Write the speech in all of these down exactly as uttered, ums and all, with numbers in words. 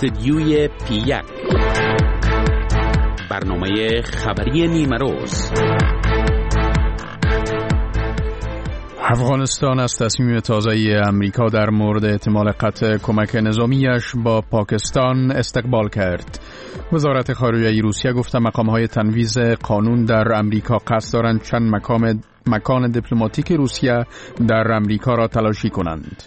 استدیوی پی یک، برنامه خبری نیمه روز. افغانستان از تصمیم تازه امریکا در مورد احتمال قطع کمک نظامیش با پاکستان استقبال کرد. وزارت خارجه روسیه گفته مقام‌های تنفیذ قانون در امریکا قصد دارند چند مقام مکان دیپلماتیک روسیه در امریکا را تلاشی کنند.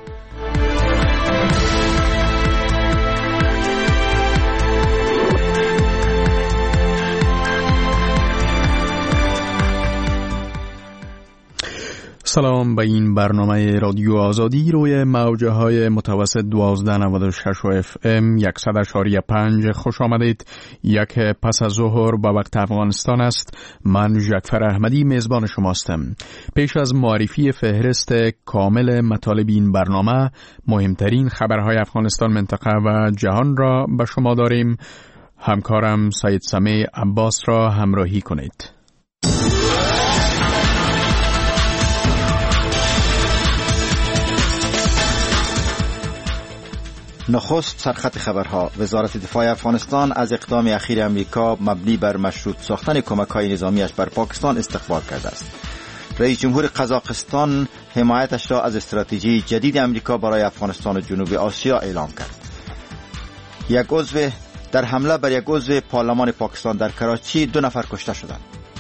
سلام به این برنامه رادیو آزادی روی موجه های متوسط دوازده نود و شش و اف ام صد و پنج خوش آمدید. یک پس از ظهر با وقت افغانستان است. من جعفر احمدی میزبان شماستم. پیش از معرفی فهرست کامل مطالب این برنامه، مهمترین خبرهای افغانستان، منطقه و جهان را به شما داریم. همکارم سید سمیع عباس را همراهی کنید. نخست سرخط خبرها. وزارت دفاع افغانستان از اقدام اخیر امریکا مبنی بر مشروط ساختن کمک‌های نظامیش بر پاکستان استقبال کرده است. رئیس جمهور قزاقستان حمایتش را از استراتژی جدید امریکا برای افغانستان و جنوب آسیا اعلام کرد. یک عضو در حمله بر یک عضو پارلمان پاکستان در کراچی دو نفر کشته شدند.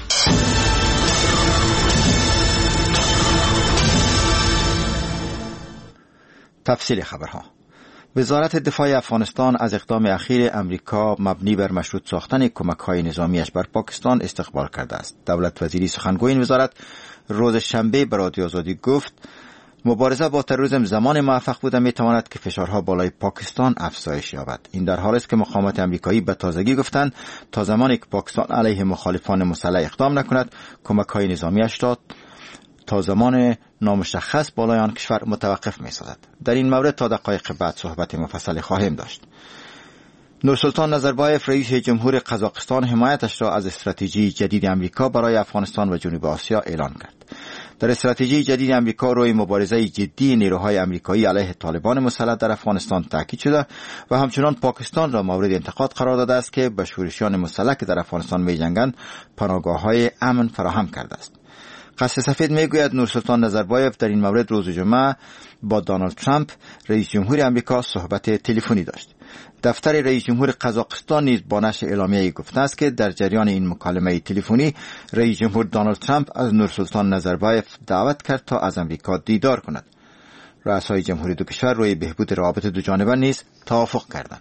تفصیل خبرها. وزارت دفاع افغانستان از اقدام اخیر امریکا مبنی بر مشروط ساختن کمک‌های نظامیش بر پاکستان استقبال کرده است. دولت وزیری سخنگوی این وزارت روز شنبه به رادیو آزادی گفت مبارزه با تروریسم زمان موفق بوده میتواند که فشارها بالای پاکستان افزایش یابد. این در حالی است که مقامات امریکایی به تازگی گفتند تا زمانی که پاکستان علیه مخالفان مسلح اقدام نکند، کمک‌های نظامیش را تا زمان نامشخص بالای آن کشور متوقف می سازد. در این مورد تا دقایق بعد صحبت مفصل خواهیم داشت. نورسلطان نظربایف رئیس جمهور قزاقستان حمایتش را از استراتژی جدید امریکا برای افغانستان و جنوب آسیا اعلان کرد. در استراتژی جدید امریکا روی مبارزه جدی نیروهای امریکایی علیه طالبان مسلح در افغانستان تاکید شده و همچنان پاکستان را مورد انتقاد قرار داده است که به شورشیان مسلح که در افغانستان می جنگند پناهگاه‌های امن فراهم کرده است. قصر سفید میگوید نورسلطان نظربایف در این مورد روز جمعه با دونالد ترامپ رئیس جمهور امریکا صحبت تلفنی داشت. دفتر رئیس جمهور قزاقستان نیز با نشر اعلامیه‌ای گفته است که در جریان این مکالمه تلفنی رئیس جمهور دونالد ترامپ از نورسلطان نظربایف دعوت کرد تا از امریکا دیدار کند. رؤسای جمهوری دو کشور روی بهبود روابط دو جانبه نیز توافق کردند.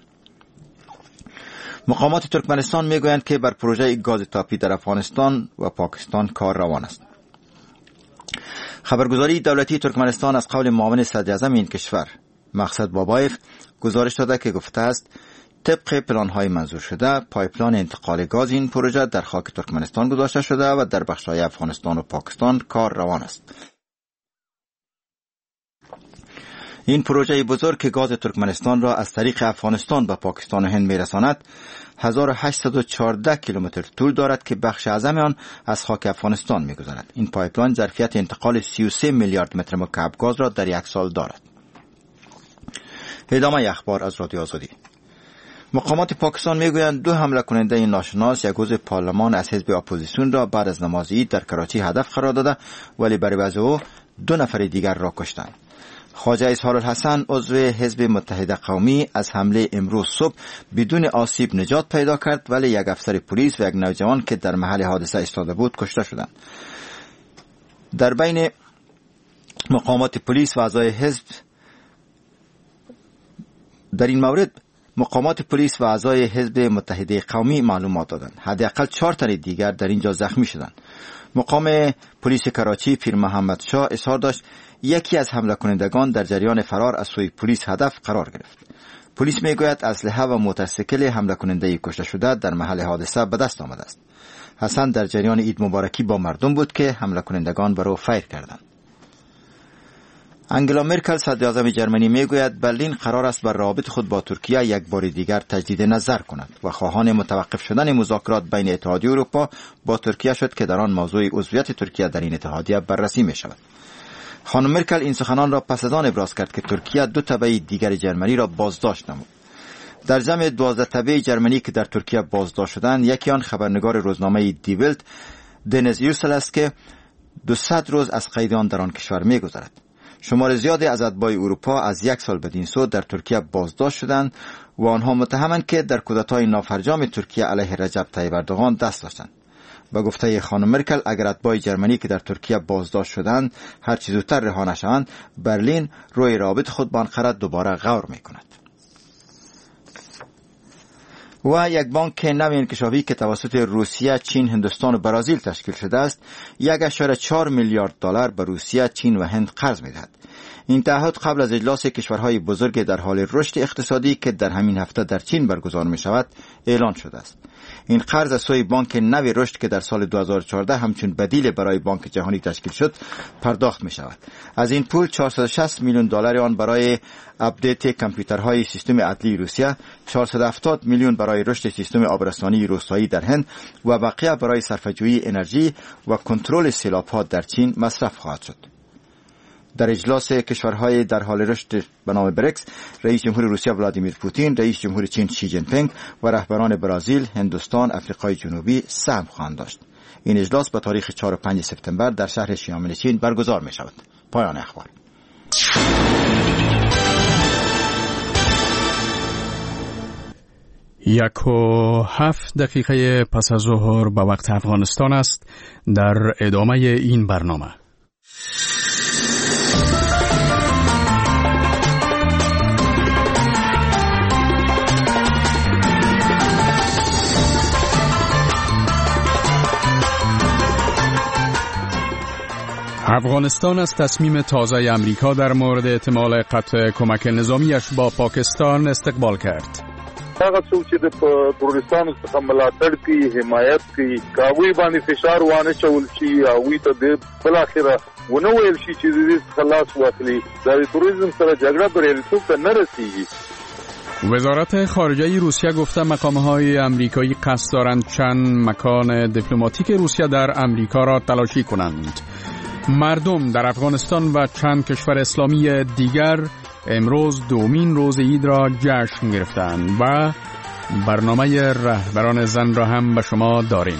مقامات ترکمنستان میگویند که بر پروژه گاز تاپی در افغانستان و پاکستان کار روان است. خبرگزاری دولتی ترکمنستان از قول معاون صدر اعظم این کشور مقصد بابایف گزارش داده که گفته است طبق پلان‌های منظور شده پایپلاین انتقال گاز این پروژه در خاک ترکمنستان گذاشته شده و در بخش‌های افغانستان و پاکستان کار روان است. این پروژه بزرگ که گاز ترکمنستان را از طریق افغانستان به پاکستان و هند میرساند هزار و هشتصد و چهارده کیلومتر طول دارد که بخش اعظم آن از خاک افغانستان می‌گذرد. این پایپلاین ظرفیت انتقال سی و سه میلیارد متر مکعب گاز را در یک سال دارد. ادامه اخبار از رادیو آزادی. مقامات پاکستان میگویند دو حمله کننده ناشناس یک عضو پارلمان از حزب اپوزیسیون را بعد از نماز عید در کراچی هدف قرار داده ولی بر عوض او دو نفر دیگر را کشتند. خواجه اظهارالحسن عضو حزب متحده قومی از حمله امروز صبح بدون آسیب نجات پیدا کرد ولی یک افسر پلیس و یک نوجوان که در محل حادثه ایستاده بود کشته شدند. در بین مقامات پلیس و اعضای حزب در این مورد مقامات پلیس و اعضای حزب متحده قومی معلومات دادند. حداقل چهار تن دیگر در اینجا زخمی شدند. مقام پلیس کراچی پیر محمد شاه اظهار داشت یکی از حمله کنندگان در جریان فرار از سوی پلیس هدف قرار گرفت. پلیس میگوید اسلحه و موتورسیکل حمله کننده کشته شده در محل حادثه به دست آمده است. حسن در جریان عید مبارکی با مردم بود که حمله کنندگان بر او فیر کردند. انگلا مرکل صدر اعظم جرمنی میگوید برلین قرار است بر روابط خود با ترکیه یک بار دیگر تجدید نظر کند و خواهان متوقف شدن مذاکرات بین اتحادیه اروپا با ترکیه شد که در آن موضوع عضویت ترکیه در این اتحادیه بررسی می شود. خانم مرکل این سخنان را پس از آن ابراز کرد که ترکیه دو تبع دیگر جرمنی را بازداشت نمود. در جمع دوازده تبع جرمنی که در ترکیه بازداشت شدند، یکی آن خبرنگار روزنامه دی ولت دنیز یوسل است که دویست روز از قید آن در آن کشور می‌گذرد. شمار زیادی از اتباع اروپا از یک سال بدین سو در ترکیه بازداشت شدند و آنها متهمند که در کودتای نافرجام ترکیه علیه رجب طیب اردوغان دست داشتند. به گفته خانم مرکل، اگر اتباع جرمنی که در ترکیه بازداشت شدند هر چه زودتر رها نشوند، برلین روی رابط خود با آنقره دوباره غور می‌کند. و یک بانک نو انکشافی که توسط روسیه، چین، هندوستان و برزیل تشکیل شده است، یک و چهار میلیارد دلار به روسیه، چین و هند قرض می‌دهد. این تعهد قبل از اجلاس کشورهای بزرگ در حال رشد اقتصادی که در همین هفته در چین برگزار می‌شود اعلان شده است. این قرض از سوی بانک نو رشد که در سال دو هزار و چهارده همچون بدیل برای بانک جهانی تشکیل شد پرداخت می‌شود. از این پول چهارصد و شصت میلیون دلار آن برای اپدیت کامپیوترهای سیستم عدلی روسیه، چهارصد و هفتاد میلیون برای رشد سیستم آبرسانی روستایی در هند و بقیه برای صرفه‌جویی انرژی و کنترل سیلاب‌ها در چین مصرف خواهد شد. در اجلاس کشورهای در حال رشد به نام بریکس، رئیس جمهور روسیه ولادیمیر پوتین، رئیس جمهور چین شی جین پینگ و رهبران برزیل، هندوستان، آفریقای جنوبی سهم خواهند داشت. این اجلاس به تاریخ چهار و پنج سپتامبر در شهر شیامن چین برگزار می شود. پایان اخبار. یک و هفت دقیقه پس از ظهر به وقت افغانستان است. در ادامه این برنامه افغانستان از تصمیم تازه امریکا در مورد احتمال قطع کمک نظامیش با پاکستان استقبال کرد. هغه څوک چې د تروریستانو څخه ملاتړ کوي، حمایت کوي، هغوی باندې فشار وانه چول شي، هغوی ته د بالاخره ونه ویل شي چې د دې څخه لاس واخلي. د تروریزم سره جګړه بریالیتوب ته نه رسیږي. وزارت خارجه روسیه گفته مقام‌های آمریکایی قصد دارند چند مکان دیپلماتیک روسیه در آمریکا را تلاشی کنند. مردم در افغانستان و چند کشور اسلامی دیگر امروز دومین روز عید را جشن گرفتند و برنامه رهبران زن را هم به شما داریم.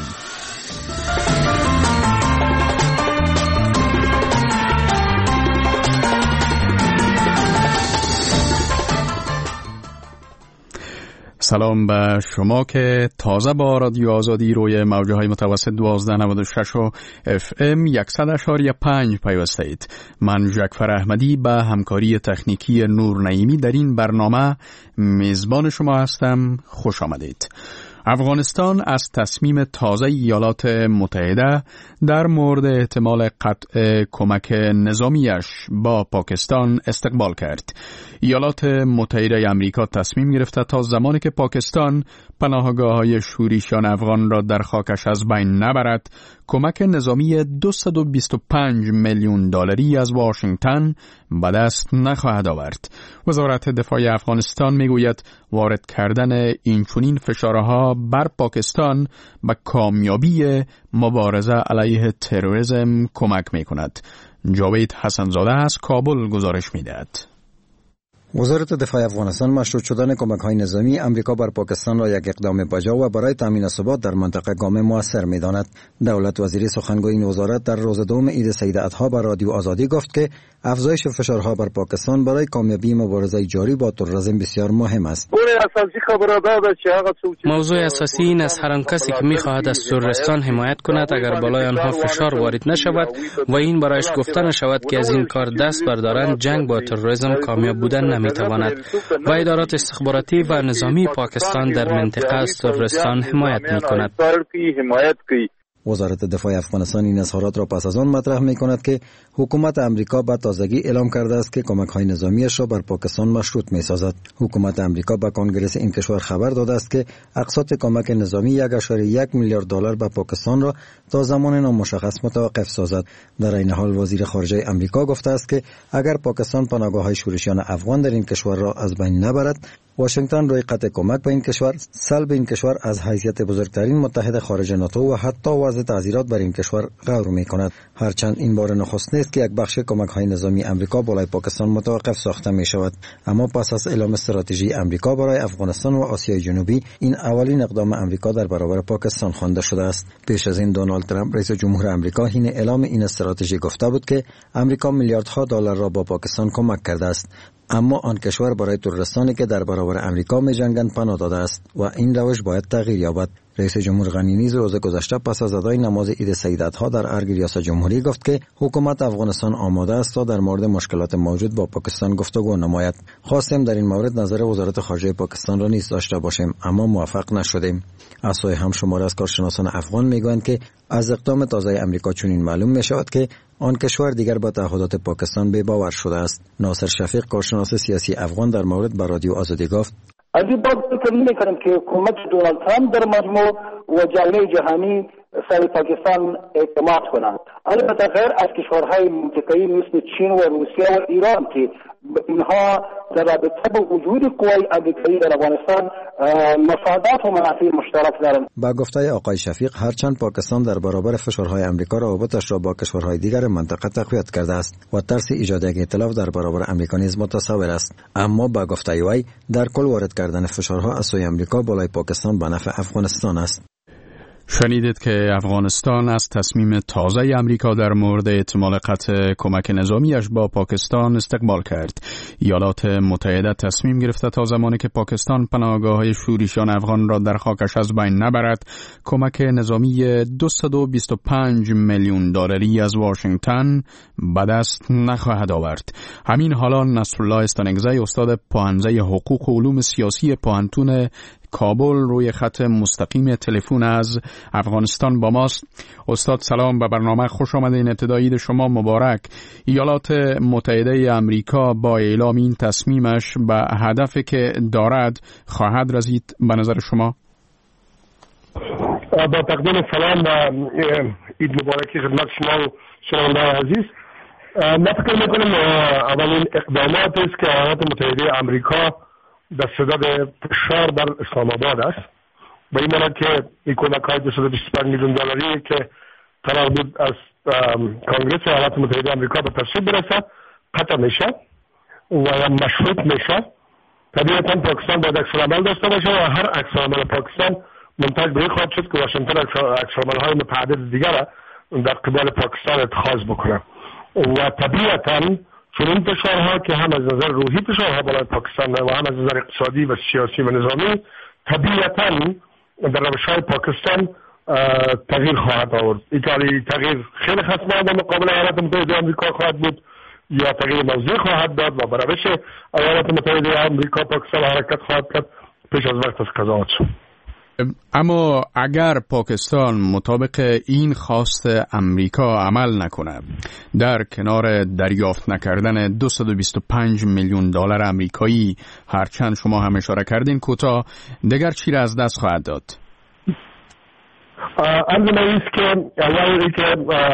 سلام به شما که تازه با رادیو آزادی روی موجه های متوسط دوازده نود و شش و اف ام صد و پنج پیوسته اید. من جعفر احمدی به همکاری تکنیکی نور نعیمی در این برنامه میزبان شما هستم. خوش آمدید. افغانستان از تصمیم تازه ایالات متحده در مورد احتمال قطع کمک نظامیش با پاکستان استقبال کرد. ایالات متحده آمریکا تصمیم گرفته تا زمانی که پاکستان پناهگاه‌های شورشیان افغان را در خاکش از بین نبرد، کمک نظامی دویست و بیست و پنج میلیون دلاری از واشنگتن به دست نخواهد آورد. وزارت دفاع افغانستان میگوید وارد کردن اینچنین فشارها بر پاکستان به کامیابی مبارزه علیه تروریسم کمک میکند. جاوید حسنزاده از کابل گزارش میدهد. وزارت دفاع افغانستان مشروط شدن کمک‌های نظامی امریکا بر پاکستان را یک اقدام بجا و برای تامین ثبات در منطقه گام موثر می‌داند. دولت وزیر سخنگوی این وزارت در روز دوم عید سید اضحی بر رادیو آزادی گفت که افزایش فشارها بر پاکستان برای کامیابی مبارزه جاری با تروریسم بسیار مهم است. موضوع اساسی این است هر کسی که می‌خواهد از تروریستان حمایت کند اگر بالای آنها فشار وارد نشود و این برایش گفته نشود که از این کار دست بردارند، جنگ با تروریسم کامیاب بودن نمی‌تواند و ادارات استخباراتی و نظامی پاکستان در منطقه از تروریستان حمایت می‌کند. وزارت دفاع افغانستان این اظهارات را پس از آن مطرح می‌کند که حکومت امریکا به تازگی اعلام کرده است که کمک‌های نظامیش را بر پاکستان مشروط می‌سازد. حکومت امریکا به کنگره این کشور خبر داده است که اقساط کمک نظامی یک و یک میلیارد دلار به پاکستان را تا زمان نامشخص متوقف سازد. در این حال وزیر خارجه امریکا گفته است که اگر پاکستان پناهگاه‌های شورشیان افغان در این کشور را از بین نبرد، واشنگتن روی قطع کمک به این کشور، سلب این کشور از حیثیت بزرگترین متحد خارج ناتو و حتی وضع تعزیرات بر این کشور غور می‌کند. هرچند این بار نخست نیست که یک بخش کمک‌های نظامی امریکا بالای پاکستان متوقف ساخته می‌شود، اما پس از اعلام استراتژی امریکا برای افغانستان و آسیای جنوبی، این اولین اقدام امریکا در برابر پاکستان خوانده شده است. پیش از این دونالد ترامپ رئیس جمهور امریکا حین اعلام این استراتژی گفته بود که امریکا میلیاردها دلار را با پاکستان کمک کرده است، اما آن کشور برای تروریستانی که در برابر امریکا می‌جنگند پناه داده است و این روش باید تغییر یابد. رئیس جمهور غنی نیز روز گذشته پس از ادای نماز عید سیداتها در ارگ ریاست جمهوری گفت که حکومت افغانستان آماده است تا در مورد مشکلات موجود با پاکستان گفتگو نماید. خواستیم در این مورد نظر وزارت خارجه پاکستان را نیز داشته باشیم، اما موفق نشدیم. از سوی هم شماری از کارشناسان افغان میگویند که از اقدام تازه امریکا چنین معلوم می شود که آن کشور دیگر با تعهدات پاکستان بی باور شده است. ناصر شفیق، کارشناس سیاسی افغان، در مورد با رادیو آزادی گفت: از این باب فکر می‌کنم که حکومت دونالد ترامپ در مجموع و جامعه جهانی سر پاکستان اعتماد کنند. البته غیر از کشورهای منطقه‌ای مثل چین و روسیه و ایران که اینها در رابطه با وجود قوای امریکایی در افغانستان مفادات و منافع مشترک دارند. با گفته آقای شفیق، هرچند پاکستان در برابر فشارهای امریکا روابطش را با کشورهای دیگر منطقه تقویت کرده است و ترس ایجاد یک ائتلاف در برابر امریکا نیز متصور است، اما با گفته وی در کل وارد کردن فشارها از سوی امریکا بالای پاکستان به نفع افغانستان است. شنیدید که افغانستان از تصمیم تازه امریکا در مورد احتمال قطع کمک نظامیش با پاکستان استقبال کرد. ایالات متحده تصمیم گرفته تا زمانی که پاکستان پناهگاه‌های شورشیان افغان را در خاکش از بین نبرد، کمک نظامی دویست و بیست و پنج میلیون دلاری از واشنگتن به دست نخواهد آورد. همین حالا نصرالله استانگزی، استاد پوهنځی حقوق و علوم سیاسی پوهنتون کابل، روی خط مستقیم تلفن از افغانستان با ماست. استاد سلام، به برنامه خوش آمدین. ابتدای شما مبارک. ایالات متحده آمریکا با اعلام این تصمیمش به هدفی که دارد خواهد رسید به نظر شما؟ با تقدیم سلام و عید مبارکی خدمت شما و شنوندگان عزیز. ما فکر می‌کنم اولین اقدامات است که ایالات متحده آمریکا در صدد فشار بر اسلام آباد است، به این معنی که این کمک‌های دویست و بیست و پنج میلیون دلاری که قرار بود از کانگرس ایالات متحده آمریکا به تصویب برسد قطع میشه و مشروط میشه. طبیعتاً پاکستان باید عکس‌العمل داشته باشه و هر عکس‌العمل پاکستان منتج به این خواهد شد که واشنگتن عکس‌العمل‌های متعدد دیگر در قبال پاکستان اتخاذ بکنه و طبیعتاً چون این فشارها که هم از نظر روحی فشارها بالای پاکستان و هم از نظر اقتصادی و سیاسی و نظامی طبیعتاً در روش‌های پاکستان تغییر خواهد آورد. این تغییر خیلی خطرناک در مقابل ایالات متحده آمریکا خواهد بود یا تغییر موضوعی خواهد داد و بر روش ایالات متحده آمریکا پاکستان حرکت خواهد کرد پیش از وقت از قضاوت شد. اما اگر پاکستان مطابق این خواست امریکا عمل نکنه، در کنار دریافت نکردن دویست و بیست و پنج میلیون دلار آمریکایی، هرچند شما هم اشاره کردین کوتاه، دیگر چی را از دست خواهد داد؟ عرض من است که اولی که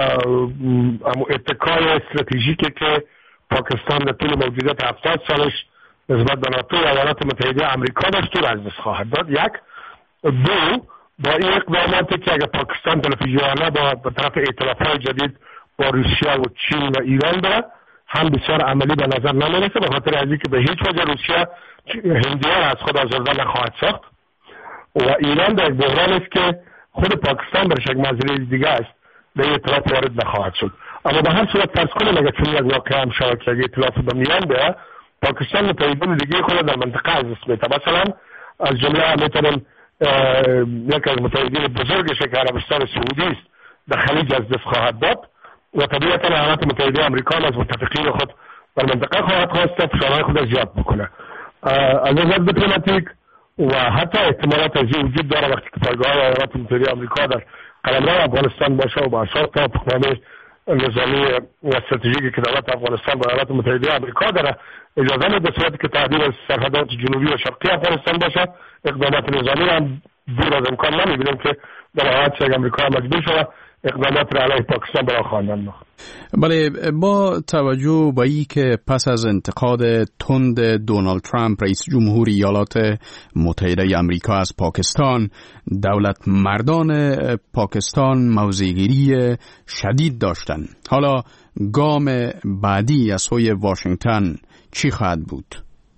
اتکای استراتژیکی که پاکستان در طول موجودیت هفتاد سالش نسبت به ناتو و ایالات متحده آمریکا داشت از دست خواهد داد. یک. دو، با این اقداماتی که اگر پاکستان تلفیزیونی با به طرف ائتلاف‌های جدید با روسیه و چین و ایران داره، هم بسیار عملی به نظر نمیرسه، به خاطر از اینکه به هیچ وجه روسیه هندیان از خود آزرده نخواهد ساخت و ایران در بحران است که خود پاکستان برش یک منظره دیگه است، به این ائتلاف وارد نخواهد شد. اما به هر صورت فرض کنیم اگر چون یک واقعه هم شود که ائتلاف به میان بیاید، پاکستان متحدین دیگه خود در منطقه از دست میده. مثلا از جمله میتونیم یک از متحدین بزرگش که عربستان سعودی است در خلیج از دست خواهد داد و طبیعتا ایالات متحده آمریکا از متفقین خود در منطقه خواهد خواست فشارهای خود زیاد بکنه. از نظر دیپلماتیک و حتی احتمالات از این وجود داره وقتی که پایگاه ایالات متحده آمریکا در قلمرو افغانستان باشه و با اساس توافقنامه نظامی و استراتژیکی که دولت افغانستان با ایالات متحده آمریکا داره اجازه میده صورتی که تهدید از سرحدات جنوبی و شرقی افغانستان باشه، اقدامات نظامی هم دور از امکان نمیبینیم که در حالت یک امریکا مجبور شده اقدامات را علیه پاکستان برای خواندن نخواهد. بله، با توجه به این که پس از انتقاد تند دونالد ترامپ رئیس جمهور ایالات متحده آمریکا از پاکستان، دولت مردان پاکستان موضع‌گیری شدید داشتند. حالا گام بعدی از سوی واشنگتن چی خواهد بود؟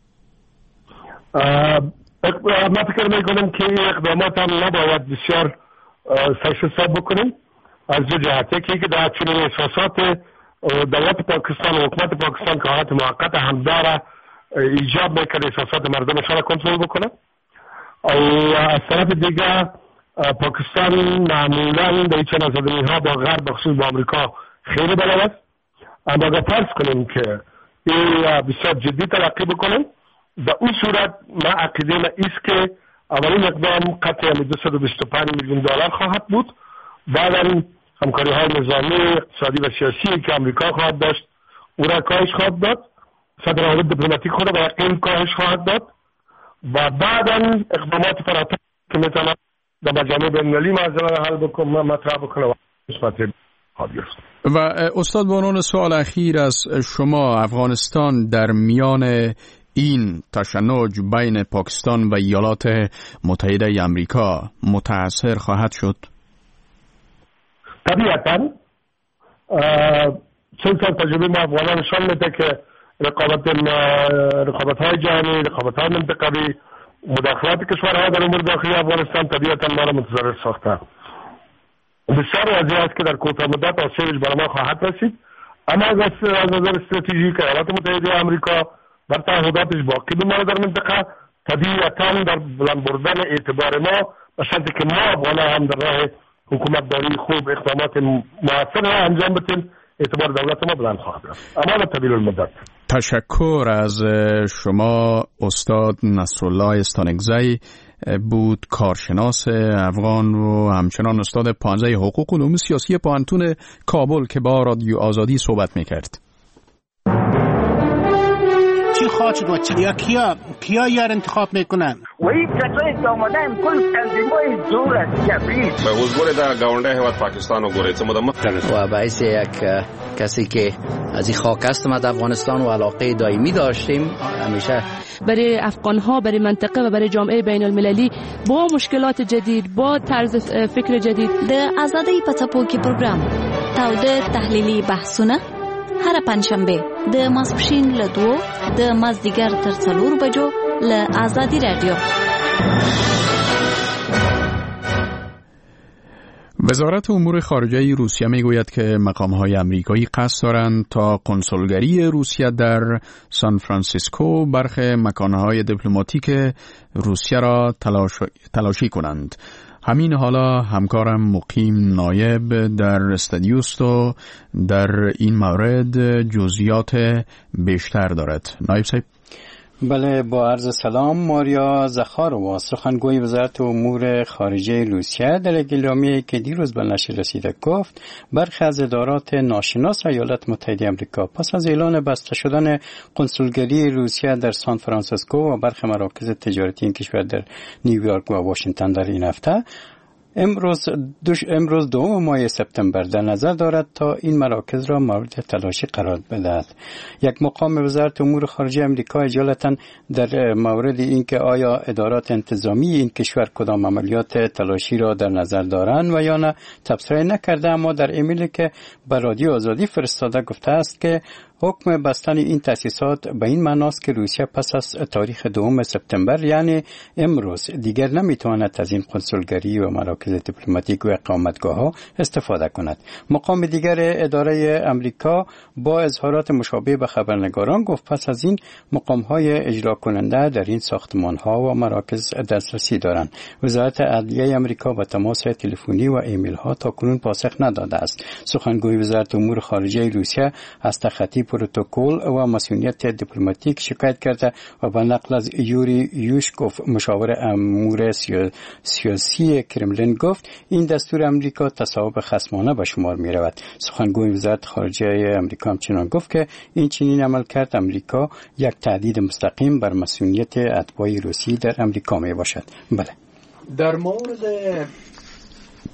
من فکر میکنم که این اقدامات هم نباید بسیار سرش حساب بکنیم از دو جهت. یکی که در چنین احساسات دولت پاکستان و حکومت پاکستان که حالت موقت هم داره ایجاب میکنه احساسات مردمشان را کنترل بکنه، و از طرف دیگه پاکستان معمولا در این چند آزادانی ها با غرب بخصوص با امریکا خیلی بلد است. اما اگر فرض کنیم که این بسیار جدی تلقی بکنیم، در اون صورت ما عقیده ما ایست که اولین اقدام قطع دویست و بیست و پنج میلیون دلار خواهد بود. بعدا همکاری های نظامی، اقتصادی و سیاسی که امریکا خواهد داشت او را کاهش خواهد داد، سطح روابط دیپلماتیک خود را یقین کاهش خواهد داد، و بعدا اقدامات فراتر که میتواند در مجامع بین‌المللی مسئله را حل بکنه مطرح بکنه و نسبت خواهد گرفت. و استاد بانون، سوال اخیر از شما، افغانستان در میان این تشنج بین پاکستان و ایالات متحده آمریکا متاثر خواهد شد؟ طبیعتاً چون تجربه ما افغانان نشان میده که رقابت رقابت های جهانی، رقابت های منطقوی، مداخلات کشورها در امور داخلی افغانستان طبیعتاً ما را متضرر ساخته. بسیار واضح است که در کوتاه مدت آسیبش بر ما خواهد رسید، اما از نظر استراتژیک ایالات متحده آمریکا بر تعهداتش باقی بماند در منطقه، طبیعتاً در بلند بردن اعتبار ما به شرطی که ما افغانان هم در راه حکومتداری خوب اقدامات موثر را انجام بدیم، اعتبار دولت ما بلند خواهد رفت، اما در طویل المدت. تشکر از شما استاد نصرالله استانکزی بود، کارشناس افغان و همچنان استاد پانزده حقوق علوم سیاسی پوهنتون کابل که با رادیو آزادی صحبت میکرد. چی خواهد شد و چی کیا کیا یار انتخاب میکنن و این کسایی که آمدن کل تنظیمای زور است جبریت به حضور در گاونده هیواد پاکستان و گوریت مدمت و باعث یک کسی که از این خاک هستم از افغانستان و علاقه دائمی داشتیم همیشه برای افغان ها، برای منطقه و برای جامعه بین المللی با مشکلات جدید، با طرز فکر جدید. د آزادۍ په څپو کې پروګرام تاوده تحلیلي بحثونه هر پنځشنبه د ماسپښین له دوه د مازدیګر تر څلور بجو له آزادي رادیو. وزارت امور خارجه روسیه میگوید که مقام‌های آمریکایی قصد دارند تا کنسولگری روسیه در سان فرانسیسکو برخی مکان‌های دیپلماتیک روسیه را تلاش... تلاشی کنند. همین حالا همکارم مقیم نایب در استودیوست و در این مورد جزئیات بیشتر دارد. نایب صاحب. بله، با عرض سلام. ماریا زخاروا، سخنگوی وزارت امور خارجه روسیه، در اعلامیه‌ای که دیروز به نشر رسیده گفت برخی از ادارات ناشناس ایالات متحده آمریکا پس از اعلان بسته شدن قنسولگری روسیه در سان فرانسیسکو و برخی مراکز تجارتی این کشور در نیویورک و واشنگتن در این هفته امروز دوش امروز دوم ماه سپتامبر در نظر دارد تا این مراکز را مورد تلاشی قرار بدهد. یک مقام وزارت امور خارجه آمریکا اجالتا در مورد اینکه آیا ادارات انتظامی این کشور کدام عملیات تلاشی را در نظر دارند و یا نه تبصره نکرده، اما در ایمیلی که به رادیو آزادی فرستاده گفته است که حکم بستن این تأسیسات به این معناست که روسیه پس از تاریخ دوم سپتامبر یعنی امروز دیگر نمیتواند از این قنسولگری و مراکز دیپلماتیک و اقامتگاه‌ها استفاده کند. مقام دیگر اداره آمریکا با اظهارات مشابه به خبرنگاران گفت پس از این مقام‌های اجرا کننده در این ساختمان‌ها و مراکز دسترسی دارند. وزارت عدلیه آمریکا با تماس تلفنی و ایمیل‌ها تاکنون پاسخ نداده است. سخنگوی وزارت امور خارجه روسیه از تخطی پروتکل و مسئولیت دیپلماتیک شکایت کرده و به نقل از یوری یوشکوف مشاور امور سیاسی کرملین گفت این دستور امریکا تصاحب خصمانه به شمار می رود. سخنگوی وزارت خارجه امریکا همچنان گفت که این چنین عمل کرد امریکا یک تهدید مستقیم بر مسئولیت اتباع روسی در امریکا می باشد. بله. در مورد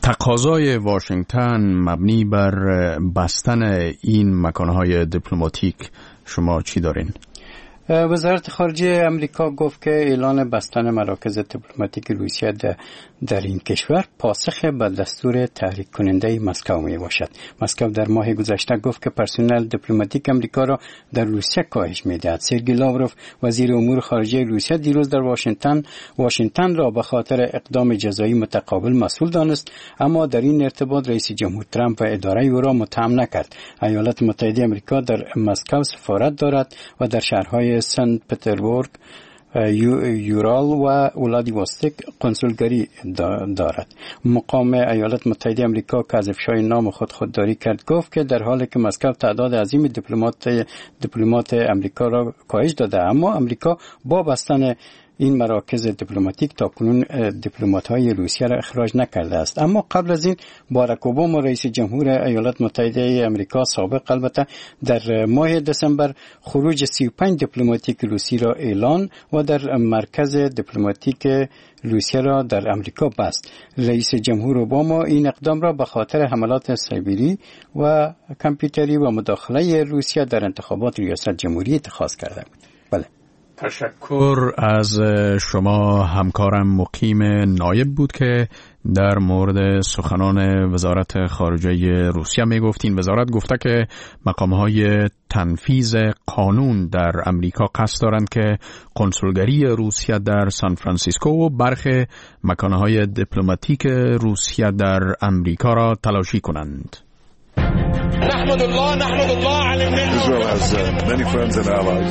تقاضای واشنگتن مبنی بر بستن این مکانهای دیپلماتیک شما چی دارین؟ وزارت خارجه امریکا گفت که اعلان بستن مراکز دیپلماتیک روسیه در این کشور پاسخ به دستور تحریک کننده مسکو می باشد. مسکو در ماه گذشته گفت که پرسنل دیپلماتیک امریکا را در روسیه کاهش می دهد. سرگئی لاوروف وزیر امور خارجه روسیه دیروز در واشنگتن واشنگتن را به خاطر اقدام جزایی متقابل مسئول دانست، اما در این ارتباط رئیس جمهور ترامپ و اداره او را متهم نکرد. ایالات متحده امریکا در مسکو سفارت دارد و در شهرهای سنت پترزبورگ، یورال و ولادیواستوک قنسولگری دارد. مقام ایالات متحده امریکا که از افشای نام خود خودداری کرد گفت که در حالی که مسکو تعداد عظیم دیپلمات دیپلمات امریکا را کاهش داده، اما امریکا با بستن این مراکز دیپلماتیک تا کنون دیپلمات‌های روسیه را اخراج نکرده است. اما قبل از این باراک اوباما رئیس جمهور ایالات متحده امریکا سابق البته در ماه دسامبر خروج سی و پنج دیپلماتیک روسی را اعلان و در مرکز دیپلماتیک روسیه را در امریکا بست. رئیس جمهور اوباما این اقدام را به خاطر حملات سایبری و کامپیوتری و مداخله روسیه در انتخابات ریاست جمهوری اتخاذ کرده بود. بله. تشکر از شما. همکارم مقیم نایب بود که در مورد سخنان وزارت خارجه روسیه می گفتین. وزارت گفته که مقامهای تنفیذ قانون در امریکا قصد دارند که قنسولگری روسیه در سان فرانسیسکو و برخی مکانهای دیپلماتیک روسیه در امریکا را تلاشی کنند. نحمد الله نحمد الله على النعمة. Israel has uh, many friends and allies.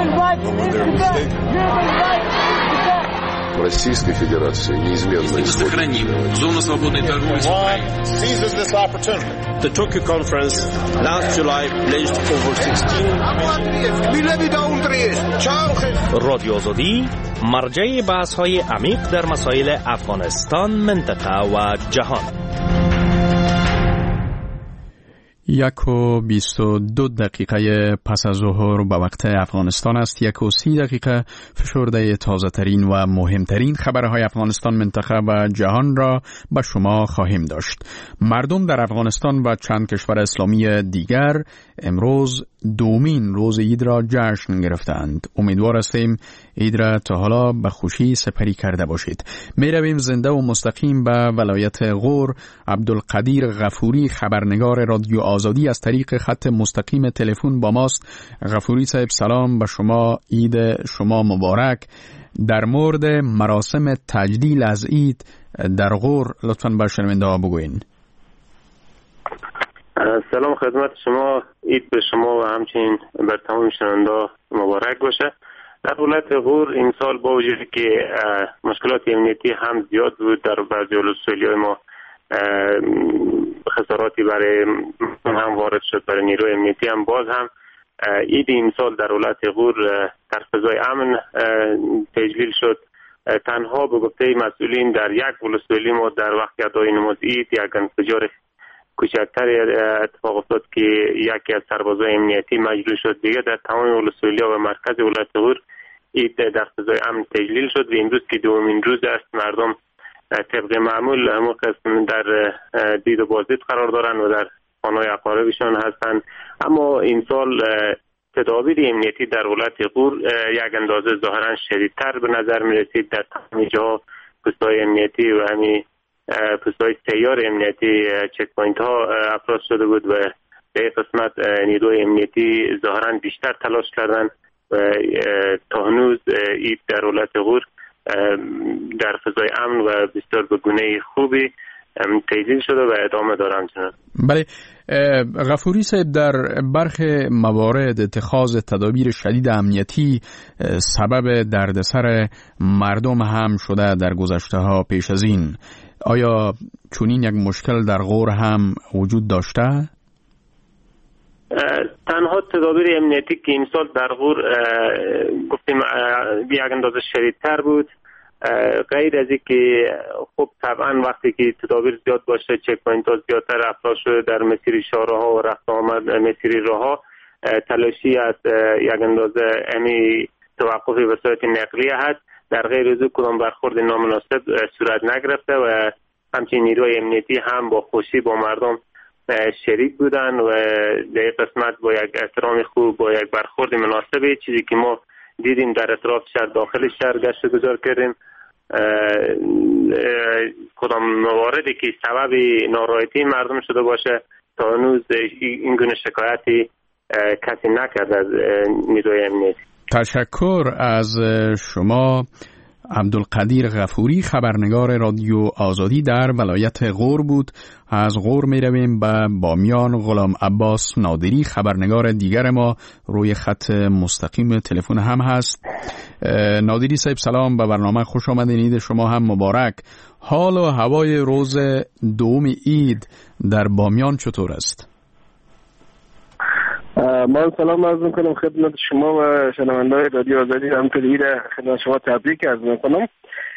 Российской Федерации неизменно сохраним зону свободной торговли с Украиной. Seizes this opportunity. The Tokyo conference last July pledged over sixteen رادیو آزادی مرجع بحث‌های عمیق در مسائل افغانستان، منطقه و جهان. یک و بیست و دو دقیقه پس از ظهر به وقت افغانستان است. یک و سی دقیقه فشرده تازه ترین و مهمترین خبرهای افغانستان، منطقه و جهان را به شما خواهیم داشت. مردم در افغانستان و چند کشور اسلامی دیگر امروز دومین روز عید را جشن گرفتند. امیدوار هستیم عید را تا حالا به خوشی سپری کرده باشید. می رویم زنده و مستقیم به ولایت غور. عبدالقدیر غفوری خبرنگار رادیو آزادی از طریق خط مستقیم تلفن با ماست. غفوری صاحب سلام به شما، عید شما مبارک. در مورد مراسم تجلیل از عید در غور لطفاً به شنونده ها بگوین. سلام خدمت شما، عید به شما و همچنین بر تمام شنونده مبارک باشه. در ولایت غور این سال با وجودی که مشکلات امنیتی هم زیاد بود، در بعضی ولسوالی‌های ما خساراتی برای هم وارد شد، برای نیروی امنیتی هم باز هم عید این سال در ولایت غور در فضای امن تجلیل شد. تنها به گفته مسئولین در یک ولسوالی ما در وقت ادای نماز عید یک انفجار کوچکتر اتفاق افتاد که یکی از سربازای امنیتی مجروح شد. دیگه در تمام ولسوالی‌ها و مرکز ولایت غور عید در فضای امن تجلیل شد و امروز که دومین روز است، مردم طبق معمول موقع در دید و بازدید قرار دارند و در خانه‌های اقاربشان هستند. اما این سال تدابیر امنیتی در ولایت غور یک اندازه ظاهرا شدیدتر به نظر می رسید. در تمام جاها پست‌های امنیتی و همین پست‌های سیار امنیتی چک پوینت ها افراز شده بود و به قسمت نیروی امنیتی ظاهرا بیشتر تلاش کردند و تا هنوز عید در ولایت غور در فضای امن و بسیار به گونه خوبی تجلیل شده و ادامه دارند. بله غفوری صاحب، در برخی موارد اتخاذ تدابیر شدید امنیتی سبب دردسر مردم هم شده در گذشته ها پیش از این. آیا چنین یک مشکل در غور هم وجود داشته؟ تنها تدابیر امنیتی که این سال در غور گفتیم یک اندازه شدیدتر بود، غیر از اینکه خب طبعا وقتی که تدابیر زیاد باشه، چک پوینت ها زیادتر افراز شده در مسیر شارها و رفت آمد مسیر راهها، تلاشی از یک اندازه امی توقف وسایط نقلیه هست. در غیر از کدام برخورد نامناسب صورت نگرفته و همچنین نیروی امنیتی هم با خوشی با مردم شریک بودن و در قسمت با یک احترام خوب با یک برخورد مناسب، چیزی که ما دیدیم در اطراف شهر داخل شهر گشت گذار کردیم. کدام مواردی که سبب ناراحتی مردم شده باشه تا هنوز این گونه شکایتی کسی نکرد از نیروی امنیتی. تشکر از شما عبدالقدیر غفوری، خبرنگار رادیو آزادی در ولایت غور بود. از غور می رویم به بامیان. غلام عباس نادری، خبرنگار دیگر ما، روی خط مستقیم تلفن هم هست. نادری صاحب سلام، به برنامه خوش آمدین. عید شما هم مبارک. حال و هوای روز دوم عید در بامیان چطور است؟ من سلام عرض میکنم خدمت شما و شنونده‌های رادیو آزادی. همینطور عید خدمت شما تبریک عرض میکنم.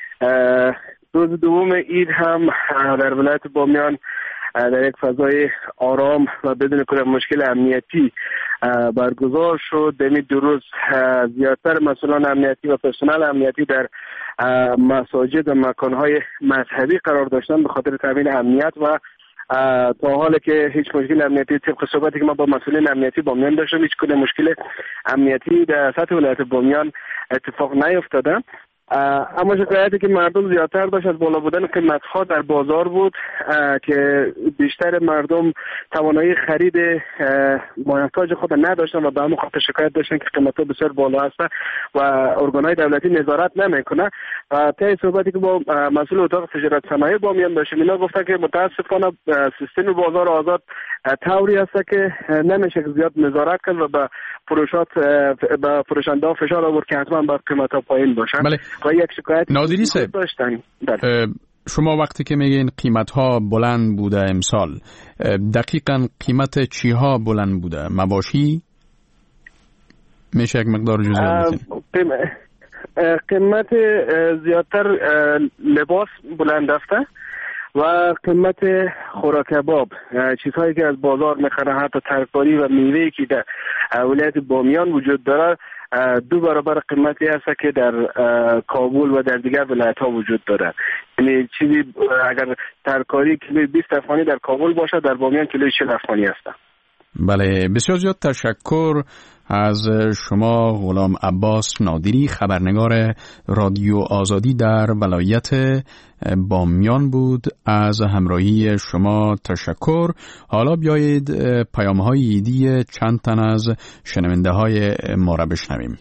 روز دوم عید هم در ولایت بامیان در یک فضای آرام و بدون کل مشکل امنیتی برگزار شد. در این دو روز زیادتر مسئولان امنیتی و پرسنل امنیتی در مساجد و مکانهای مذهبی قرار داشتن به خاطر تامین امنیت و تا حالی که هیچ مشکل امنیتی طبق صحبتی که ما با مسئولین امنیتی بامیان داشتم هیچ کدوم مشکل امنیتی در سطح ولایت بامیان اتفاق نیفتاده. اما شکایتی که مردم زیادتر داشت از بالا بودن قیمت‌ها در بازار بود که بیشتر مردم توانایی خرید مایحتاج خود نداشتن و به همون خاطر شکایت داشتن که قیمت‌ها بسیار بالا است و ارگان‌های دولتی نظارت نمیکنه. و طی صحبتی که با مسئول اتاق تجارت صنایع بامیان داشتیم اینا گفتن که متاسفانه سیستم بازار آزاد طوری است که نمیشه زیاد نظارت کرد و به فروشات به فروشنده فشار آورد که حتما باید قیمت‌ها پایین باشن. بله. و یک شکایت نادری صاحب داشتن. شما وقتی که میگین قیمت‌ها بلند بوده امسال، دقیقاً قیمت چی ها بلند بوده؟ مباشی میشه یک مقدار جزئیات بگین؟ قیمت زیادتر لباس بلند رفته و قیمت خوراک کباب، چیزهایی که از بازار میخره، حتی ترکاری و میوه‌ای که در ولایت بامیان وجود داره دو برابر قیمتی هست که در کابل و در دیگر ولایت‌ها وجود داره. یعنی چیزی اگر ترکاری کیلوی بیست افغانی در کابل باشه در بامیان کیلوی چهل افغانی هست. بله، بسیار زیاد تشکر از شما غلام عباس نادری، خبرنگار رادیو آزادی در ولایت بامیان بود. از همراهی شما تشکر. حالا بیایید پیام‌های عیدی چند تن از شنونده های ما را بشنویم.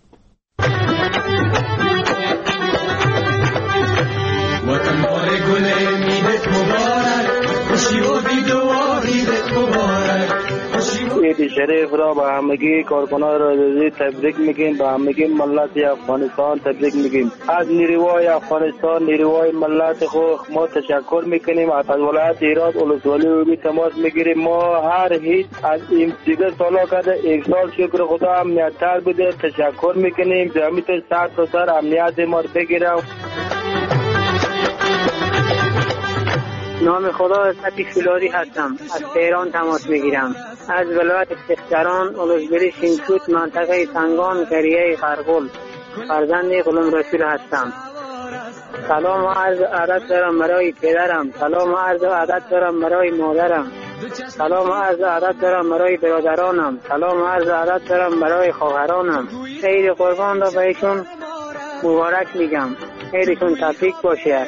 وطن باره گل میدت مبارک، خوشی و بیدوار عیدت مبارک. عید شریف را به همگی کارکنان رادیو تبریک میگیم، به همگی ملت افغانستان تبریک میگیم. از نیروهای افغانستان، نیروهای ملت خود ما تشکر میکنیم. از ولایت هرات ولسوالی اوبی تماس میگیریم. ما هر هیچ از این دیگه سالا کرده یک سال شکر خدا امنیت تر بوده، تشکر میکنیم. جمعیت سر تا سر امنیت ما بگیرم. نام خدا فتیح فولادی هستم، از تهران تماس میگیرم. از ولایت سختران ولسوالی شینکوت منطقه سنگان کریه خرگل فرزند غلام رسول هستم. سلام و عرض ادب دارم برای پدرم، سلام و عرض ادب دارم برای مادرم، سلام و عرض ادب دارم برای برادرانم، سلام و عرض ادب دارم برای خواهرانم. عید قربان را بهشون مبارک میگم. عیدشون تبریک باشه.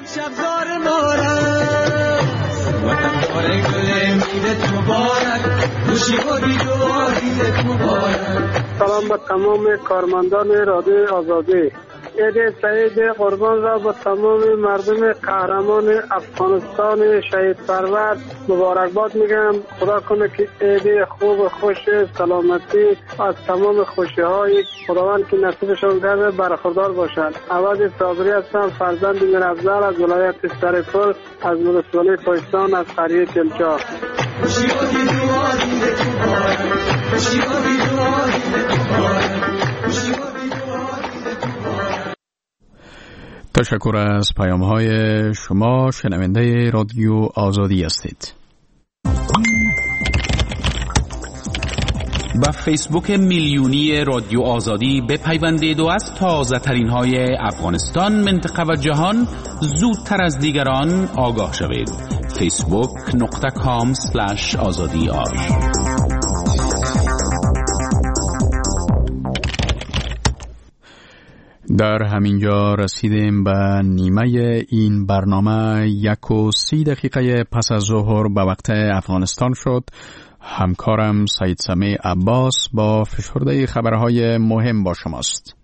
وطن باره گل عیدت مبارک، خوشی و بیدوار عیدت مبارک. سلام به تمام کارمندان رادیو آزادی. عید سعید قربان را به تمام مردم قهرمان افغانستان شهید پرور مبارکباد میگم. خدا کنه که عید خوب و خوش سلامتی از تمام خوشی های خداوند که نصیبشان کرده برخوردار باشند. عوض صابری هستم، فرزند میرافضل از ولایت سرپل از ولسوالی پاکستان از قریه تلچا. خوشی و بیدوار عیدت مبارک، خوشی و بیدوار عیدت مبارک، خوشی و بیدوار عیدت مبارک. تشکر از پیام‌های شما. شنونده رادیو آزادی هستید. و فیسبوک میلیونی رادیو آزادی بپیوندید و از تازه ترین های افغانستان، منطقه و جهان زودتر از دیگران آگاه شوید. فیسبوک نقطه کام سلش آزادی آر. در همینجا رسیدیم به نیمه این برنامه. یک و سی دقیقه پس از ظهر به وقت افغانستان شد. همکارم سعید سمیع عباس با فشرده خبرهای مهم با شماست.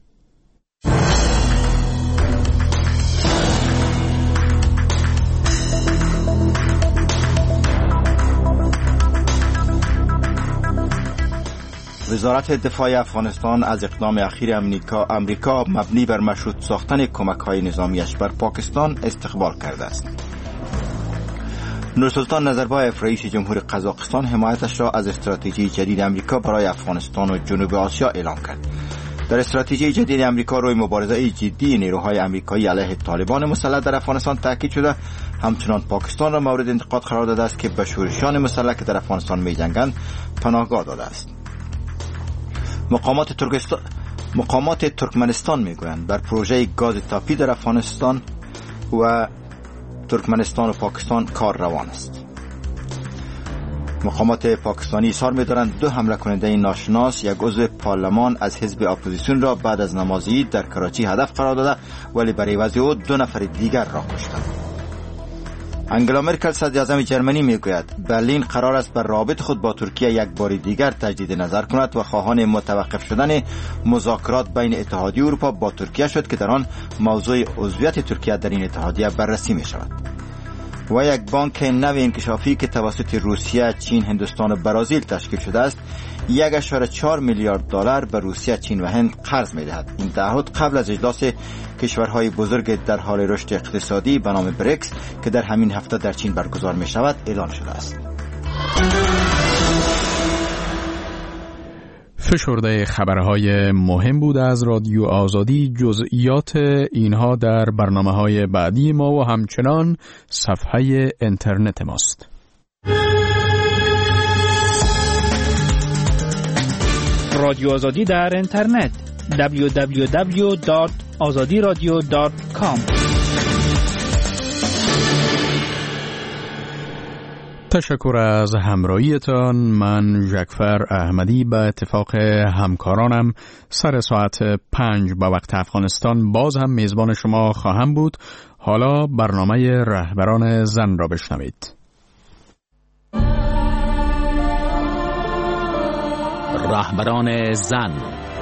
وزارت دفاع افغانستان از اقدام اخیر امریکا امریکا مبنی بر مشروط ساختن کمک‌های نظامیش بر پاکستان استقبال کرده است. نورسلطان نظربایف رئیس جمهور قزاقستان حمایتش را از استراتژی جدید امریکا برای افغانستان و جنوب آسیا اعلام کرد. در استراتژی جدید امریکا روی مبارزه جدی نیروهای آمریکایی علیه طالبان مسلح در افغانستان تاکید شده. همچنان پاکستان را مورد انتقاد قرار داده است که به شورشیان مسلح که در افغانستان می‌جنگند پناهگاه داده است. مقامات ترکستان مقامات ترکمنستان میگویند بر پروژه گاز تاپی در افغانستان و ترکمنستان و پاکستان کار روان است. مقامات پاکستانی اظهار می‌دارند دو حمله کننده ناشناس یک عضو پارلمان از حزب اپوزیسیون را بعد از نماز عید در کراچی هدف قرار داده ولی برای عوض او دو نفر دیگر را کشتند. انگلا مرکل صدر اعظم جرمنی میگوید برلین قرار است بر رابط خود با ترکیه یک بار دیگر تجدید نظر کند و خواهان متوقف شدن مذاکرات بین اتحادیه اروپا با ترکیه شد که در آن موضوع عضویت ترکیه در این اتحادیه بررسی می شود. و یک بانک نو انکشافی که توسط روسیه، چین، هندوستان و برزیل تشکیل شده است یک و چهار میلیارد دلار به روسیه، چین و هند قرض می‌دهد. این تعهد قبل از اجلاس کشورهای بزرگ در حال رشد اقتصادی به نام بریکس که در همین هفته در چین برگزار می‌شود اعلان شده است. فشرده خبرهای مهم بود از رادیو آزادی. جزئیات اینها در برنامه‌های بعدی ما و همچنان صفحه اینترنت ماست. رادیو آزادی در اینترنت دبلیو دبلیو دبلیو دات آزادی رادیو دات کام. تشکر از همراهیتان. من ژکفر احمدی به اتفاق همکارانم سر ساعت پنج به وقت افغانستان باز هم میزبان شما خواهم بود. حالا برنامه رهبران زن را بشنوید. رهبران زن.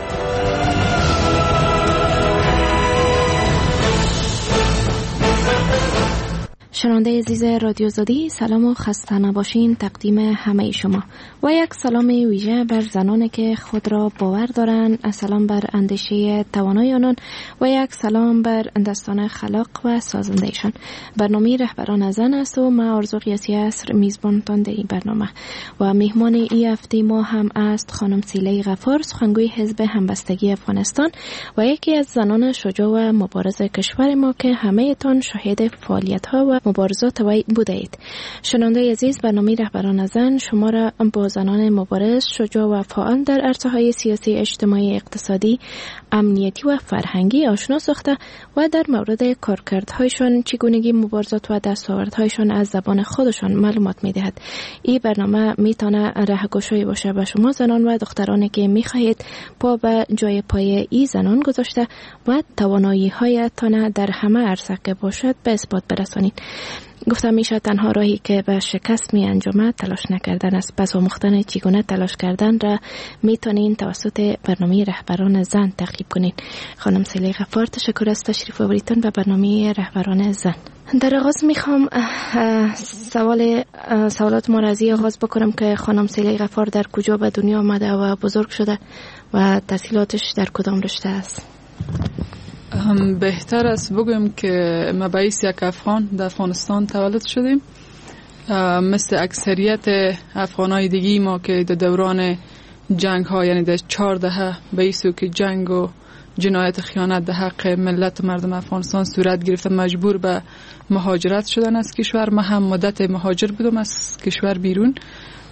شنونده عزیز رادیو آزادی، سلام و خسته نباشین تقدیم همه شما و یک سلام ویژه بر زنانی که خود را باور دارند، سلام بر اندیشه توانای آنان و یک سلام بر دستان خلاق و سازندهشان. برنامه رهبران زن است و من آرزو قیاسی عصر میزبانتان در این برنامه و مهمان این هفته ما هم است خانم سیله غفار، سخنگوی حزب همبستگی افغانستان و یکی از زنان شجاع و مبارز کشور ما که همه تان شاهد فعالیت ها و مبارزات وی بوده اید. شنونده عزیز، برنامه رهبران زن شما را با زنان مبارز شجاع و فعال در عرصه‌های سیاسی، اجتماعی، اقتصادی، امنیتی و فرهنگی آشنا ساخته و در مورد کارکردهایشان، چگونگی مبارزات و دستاوردهایشان از زبان خودشان معلومات می‌دهد. این برنامه میتونه راهگشایی باشه به شما زنان و دخترانی که می‌خواهید پا به جای پای این زنان گذاشته و توانایی‌هایتان در همه عرصه که باشد به اثبات برسانید. گفتم میشه تنها راهی که به شکست می انجامد تلاش نکردن است. پس آموختن چگونه تلاش کردن را میتونین توسط برنامه رهبران زن تعقیب کنین. خانم سیله غفار، تشکر از تشریف آوریدتان به برنامه رهبران زن. در آغاز میخوام سوال سوالات ما را از آغاز بکنم که خانم سیله غفار در کجا به دنیا آمده و بزرگ شده و تحصیلاتش در کدام رشته است؟ هم بهتر است بگویم که ما باعث یک افغان در افغانستان تولد شدیم، مثل اکثریت افغانای دیگی ما که در دوران جنگ ها، یعنی در چهار دهه باعث که جنگ و جنایت خیانت در حق ملت و مردم افغانستان صورت گرفته مجبور به مهاجرت شدن از کشور. ما هم مدت مهاجر بودم از کشور بیرون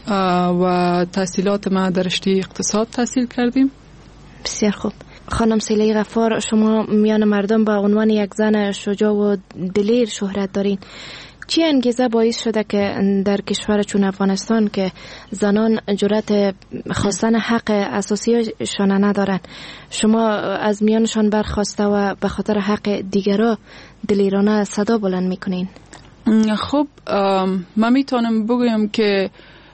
و تحصیلات ما در رشته اقتصاد تحصیل کردیم. بسیار خوب. خانم سیلی غفار، شما میان مردم با عنوان یک زن شجاع و دلیر شهرت دارین. چی انگیزه باعث شده که در کشور چون افغانستان که زنان جرأت خواستن حق اساسیشان ندارن، شما از میانشان برخواسته و به خاطر حق دیگران دلیرانه صدا بلند میکنین؟ خب من میتونم بگویم که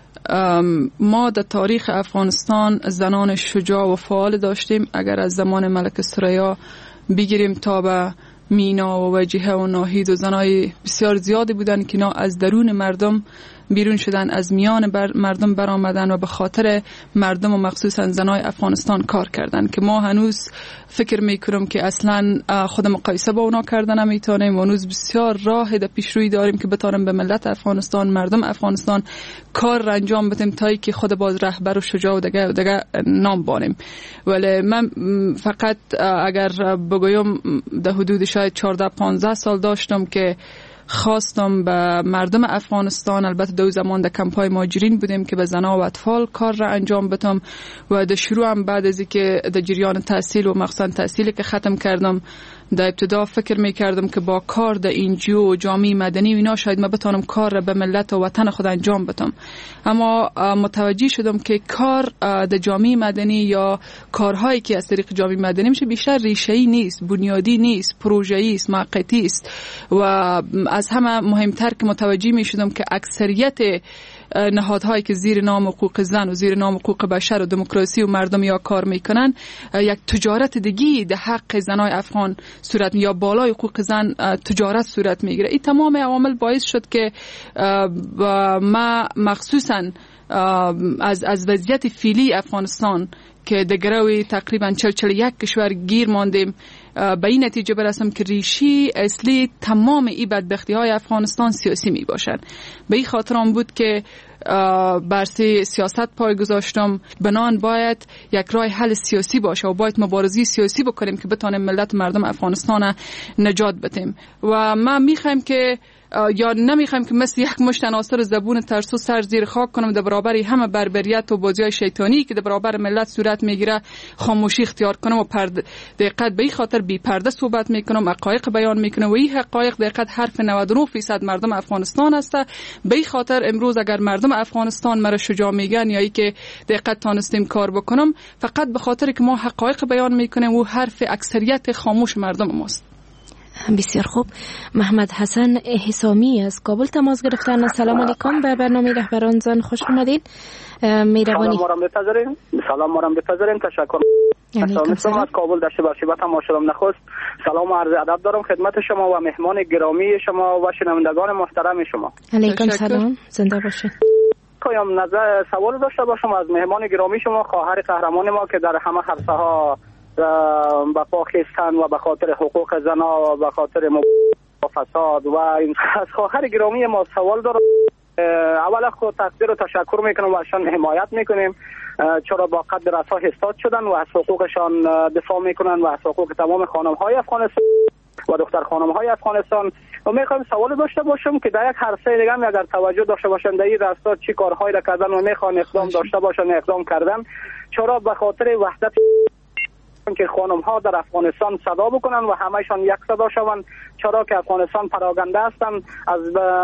ما در تاریخ افغانستان زنان شجاع و فعال داشتیم. اگر از زمان ملک ثریا بگیریم تا به مینا و وجیه و ناهید و زنای بسیار زیادی بودن که اینا از درون مردم بیرون شدن، از میان بر مردم برآمدن و به خاطر مردم و مخصوصا زنای افغانستان کار کردن که ما هنوز فکر میکنم که اصلا خود مقایسه با اونا کردن نمیتونیم. هنوز بسیار راه در پیشروی داریم که بتونیم به ملت افغانستان، مردم افغانستان کار را انجام بدیم تا که خود باز رهبر و شجاع و دیگه دیگه نام بانیم. ولی من فقط اگر بگویم در حدود شاید چهارده پانزده سال داشتم که خواستم به مردم افغانستان، البته دو زمان در کمپای مهاجرین بودیم که به زنان و اطفال کار را انجام بدم و در شروع هم بعد از اینکه در جریان تحصیل و مخصوصا تحصیلی که ختم کردم در ابتدا فکر می کردم که با کار در اینجیو و جامعه مدنی و اینا شاید ما بتونم کار را به ملت و وطن خود انجام بدم، اما متوجه شدم که کار در جامعه مدنی یا کارهایی که از طریق جامعه مدنی میشه بیشتر ریشه‌ای نیست، بنیادی نیست، پروژه‌ای است، موقتی است و از همه مهمتر که متوجه می شدم که اکثریت نهادهایی که زیر نام حقوق زن و زیر نام حقوق بشر و دموکراسی و مردم یا کار میکنن یک تجارت دیگی در حق زنای افغان صورت یا بالای حقوق زن تجارت صورت میگیره. این تمام عوامل باعث شد که ما مخصوصا از از وضعیت فعلی افغانستان که در گروه تقریبا چهل چهل و یک کشور گیر ماندیم به این نتیجه برسم که ریشی اصلی تمام این بدبختی های افغانستان سیاسی می باشد. به این خاطر هم بود که بر سیاست پای گذاشتم. بنان باید یک راه حل سیاسی باشه و باید مبارزه سیاسی بکنیم که بتونیم ملت مردم افغانستان نجات بدیم و ما میخوایم که یا نمیخوایم که مثل یک مشت عناصر زبون ترسو سر زیر خاک کنم در برابر همه بربریت و بازی‌های شیطانی که در برابر ملت صورت میگیره خاموشی اختیار کنم و پرده دقت به این خاطر بی پرده صحبت میکنم، حقایق بیان میکنم و این حقایق دقت حرف نود و نه درصد مردم افغانستان است. به این خاطر امروز اگر مردم افغانستان مرا شجاع میگن یا ای که دقت تانستیم کار بکنم فقط به خاطر که ما حقایق بیان میکنیم و حرف اکثریت خاموش مردم ماست. بسیار خوب. محمد حسن حسامی از کابل تماس گرفتن. سلام علیکم، به برنامه رهبران زن خوش اومدید. مهربانی. سلام ما بپذیرین. سلام ما بپذیرین. تشکر. سلام از کابل در شب شبت ما شدم نخست. سلام و عرض ادب دارم خدمت شما و مهمان گرامی شما و شنوندگان محترم شما. علیکم سلام، زنده باشید. کوم نظر سوال داشته باشم از مهمان گرامی شما، خواهر قهرمان ما که در همه عرصه ها با پا خیستن و به خاطر حقوق زنا و به خاطر فساد و از خواهر گرامی ما سوال دارم. اولا خود تقدیر و تشکر میکنم و ازشان حمایت میکنیم چرا با قد رسا حساد شدن و از حقوقشان دفاع میکنن و از حقوق تمام خانم های افغانستان و دختر خانم های افغانستان. و میخوایم سوال داشته باشم که در یک عرصه دیگه هم اگر توجه داشته باشن در این راستا چی کارهایی را کردن و میخوان اقدام داشته باشن اقدام کردن، چرا به خاطر وحدت که خانم ها در افغانستان صدا بکنن و همهشان یک صدا شوند، چرا که افغانستان پراگنده هستند از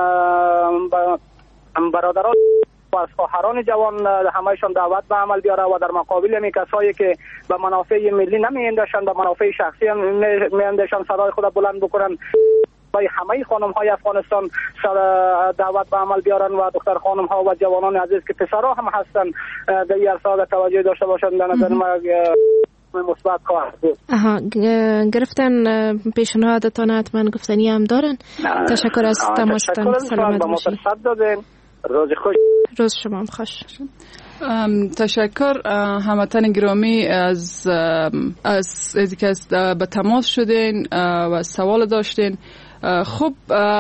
برادران و از خواهران جوان همهشان دعوت به عمل بیاره و در مقابل همی کسایی که به منافع ملی نمیاندیشند به منافع شخصی میاندیشند صدای خود بلند بکنن و همه خانم های افغانستان دعوت به عمل بیارن و دختر خانم ها و جوانان عزیز که پسرها هم هستن در این عرصه توجه داشته باشند. به نظر من مثبت خواهد بود. آها گرفتن پیشنهادتان حتما گفتنی هم دارن. تشکر از تماستان. سلامت باشید. روز خوش. روز شما خوش. تشکر هموطن گرامی از از از که به تماس شدین و سوال داشتین. خب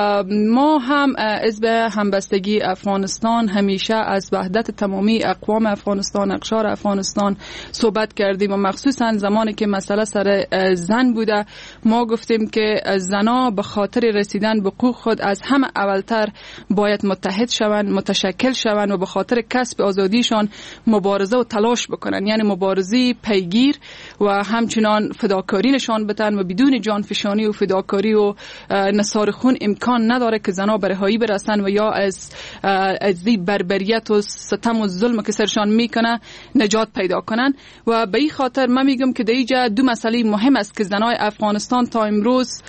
ما هم حزب همبستگی افغانستان همیشه از وحدت تمامی اقوام افغانستان، اقشار افغانستان صحبت کردیم و مخصوصا زمانی که مسئله سر زن بوده ما گفتیم که زنا به خاطر رسیدن به حقوق خود از همه اولتر باید متحد شوند، متشکل شوند و به خاطر کسب آزادیشان مبارزه و تلاش بکنن، یعنی مبارزه پیگیر و همچنان فداکاری نشان بدن و بدون جانفشانی و فداکاری و نثار خون امکان نداره که زنا به رهایی برسن و یا از از دی بربریت و ستم و ظلم که سرشان میکنه نجات پیدا کنن. و به این خاطر من میگم که در اینجا دو مسئله مهم است که زنای افغانستان تا امروز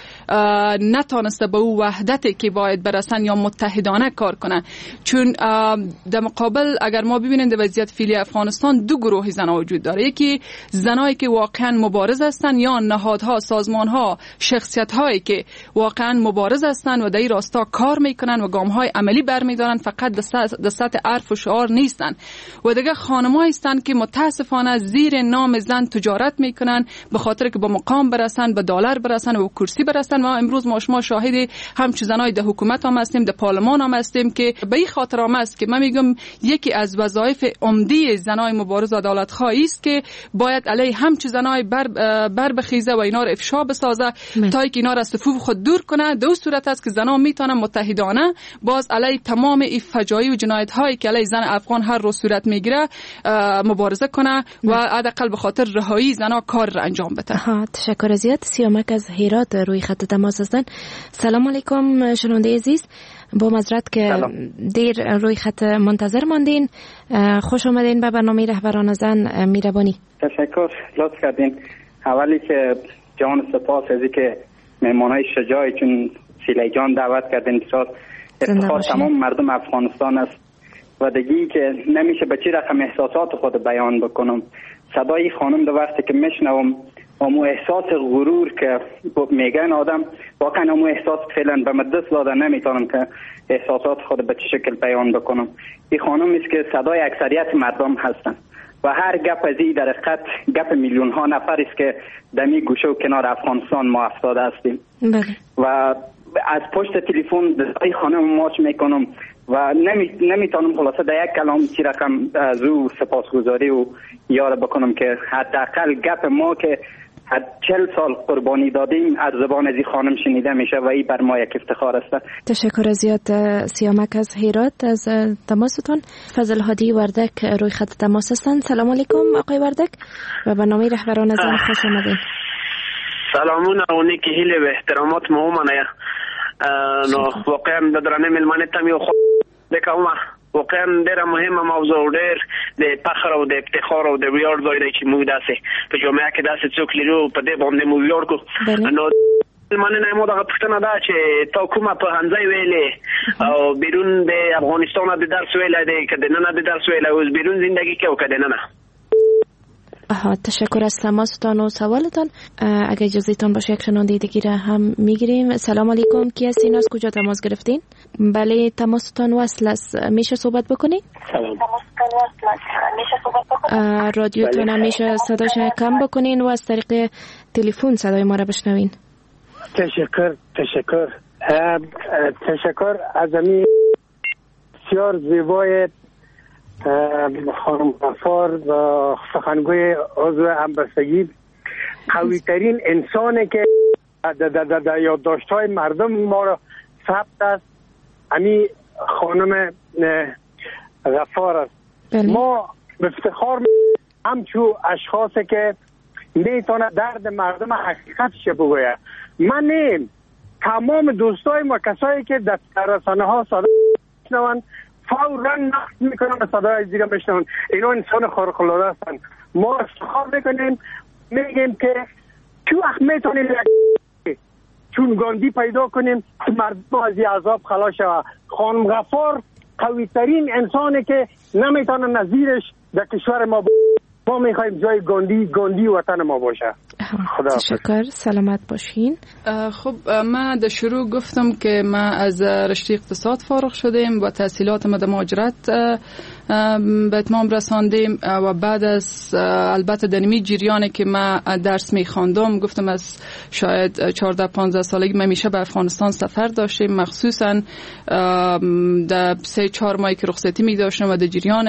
نتانسته به او وحدتی که باید برسن یا متحدانه کار کنن، چون در مقابل اگر ما ببینیم در وضعیت فعلی افغانستان دو گروه زنا وجود داره، یکی زنایی که واقعا مبارز هستند یا نهادها، سازمانها، شخصیت‌هایی که واقعا مبارز هستند و در این راستا کار میکنن و گام‌های عملی برمی‌دارن، فقط در سطح حرف و شعار نیستن. و دیگه خانم‌هایی هستند که متاسفانه زیر نام زن تجارت میکنن به خاطر که با مقام برسن، به دلار برسن و به کرسی برسن. ما امروز ما شما شاهد همچین زنای در حکومت هم هستیم، در پارلمان هم هستیم که به این خاطر هم است که من میگم یکی از وظایف عمده زنای مبارز عدالت خواهی است که باید علیه همچین زنای بر بر بخیزه و اینا رو افشا بسازه تا اینکه اینا رو از صفوف خود دور کنه. دو صورت است که زنا میتونن متحدانه باز علیه تمام این فجایع و جنایت هایی که علیه زن افغان هر روز صورت میگیره مبارزه کنه و حداقل به خاطر رهایی زنا کار را انجام بده. ها تشکر زیاد. سیامک از هرات روی خط تماس هستن. سلام علیکم شنونده عزیز، با معذرت که دیر روی خط منتظر ماندین. خوش آمدین به برنامه رهبران زن میربانی. تشکر، لطف کردین. اولی که جان سپاس از اینکه مهمانای شجاعی چون سیلی جان دعوت کردین، بسیار افتخار تمام مردم افغانستان است. و دیگه که نمیشه به چی رقم احساسات خود بیان بکنم. صدای خانم دو وقتی که میشنوم امو احساس غرور که میگن آدم واقعا امو احساس فعلا به مدست داده نمیتونم که احساسات خود به چه شکل بیان بکنم. این خانم است که صدای اکثریت مردم هستن و هر گپ از این در حقیقت گپ میلیون ها نفر است که دمی گوشه و کنار افغانستان ما افتاده هستیم. بله. و از پشت تلفن دای خانم ماچ میکنم و نمی نمیتونم خلاصه در یک کلام چی رقم از او سپاسگزاری و یاد بکنم که حداقل گپ ما که حد چل سال قربانی دادیم از زبان از این خانم شنیده میشه و این بر ما یک افتخار است. تشکر زیاد سیامک از هرات از تماستون. فضل هادی وردک روی خط تماس هستند. سلام علیکم آقای وردک و برنامه رهبران زن خوش آمدین. سلامونه و نیکی هیله و احترامات مهمانه نو واقعا درنه ملمانه تامیو خود دکاوما واقعا ډیره مهمه موضوع ډیر د فخر او د افتخار او د ویاړ ځای دی چې موږ داسې په جامعه کې داسې څوک لرو په دې باندې موږ ویاړ کوو. نو ملمانه نه مو دغه پوښتنه ده چې تا کومه پوهنځی ویلې او بیرون د افغانستان د درس ویلی دی که دننه د درس ویلی اوس بیرون زندگی کوي که دننه؟ آها تشکر از تماستان و سوالتان. اگه اجازهتان باشه یک شنونده دیگه هم میگیریم. سلام علیکم، کی هستین، از کجا تماس گرفتین؟ بله تماستان وصل است، میشه صحبت بکنین؟ سلام. تماستان وصل است، میشه صحبت بکنین؟ رادیوتون هم میشه صداش کم بکنین و از طریق تلفن صدای ما را بشنوین. تشکر تشکر تشکر از امی بسیار زیبای خانم غفار و سخنگوی عضو همبستگی، قوی ترین انسانی که در یادداشت‌های مردم ما را ثبت است امی خانم غفار است. بله. ما به افتخار همچو اشخاصی که میتونه درد مردم حقیقتش بگوید. من نیم تمام دوستای ما کسایی که در رسانه ها صدا میشنوند فوراً نقد میکنن به صدای دیگه بشنون. اینا انسان خارق العاده هستن. ما افتخار میکنیم میگیم که تو وقت میتونیم چون گاندی پیدا کنیم که مردم از این عذاب خلاص شود. خانم غفار قوی ترین انسانی که نمیتونه نظیرش در کشور ما باشه. ما میخوایم جای گاندی گاندی وطن ما باشه. خدا تشکر، سلامت باشین. خب من در شروع گفتم که ما از رشته اقتصاد فارغ شدیم و تحصیلات ما در مهاجرت به اتمام رساندیم و بعد از البته دنمی جریانی که من درس می خواندم گفتم از شاید چهارده پانزده سالگی من میشه به افغانستان سفر داشتیم، مخصوصا در سه چهار ماهی که رخصتی می داشتم و در جریان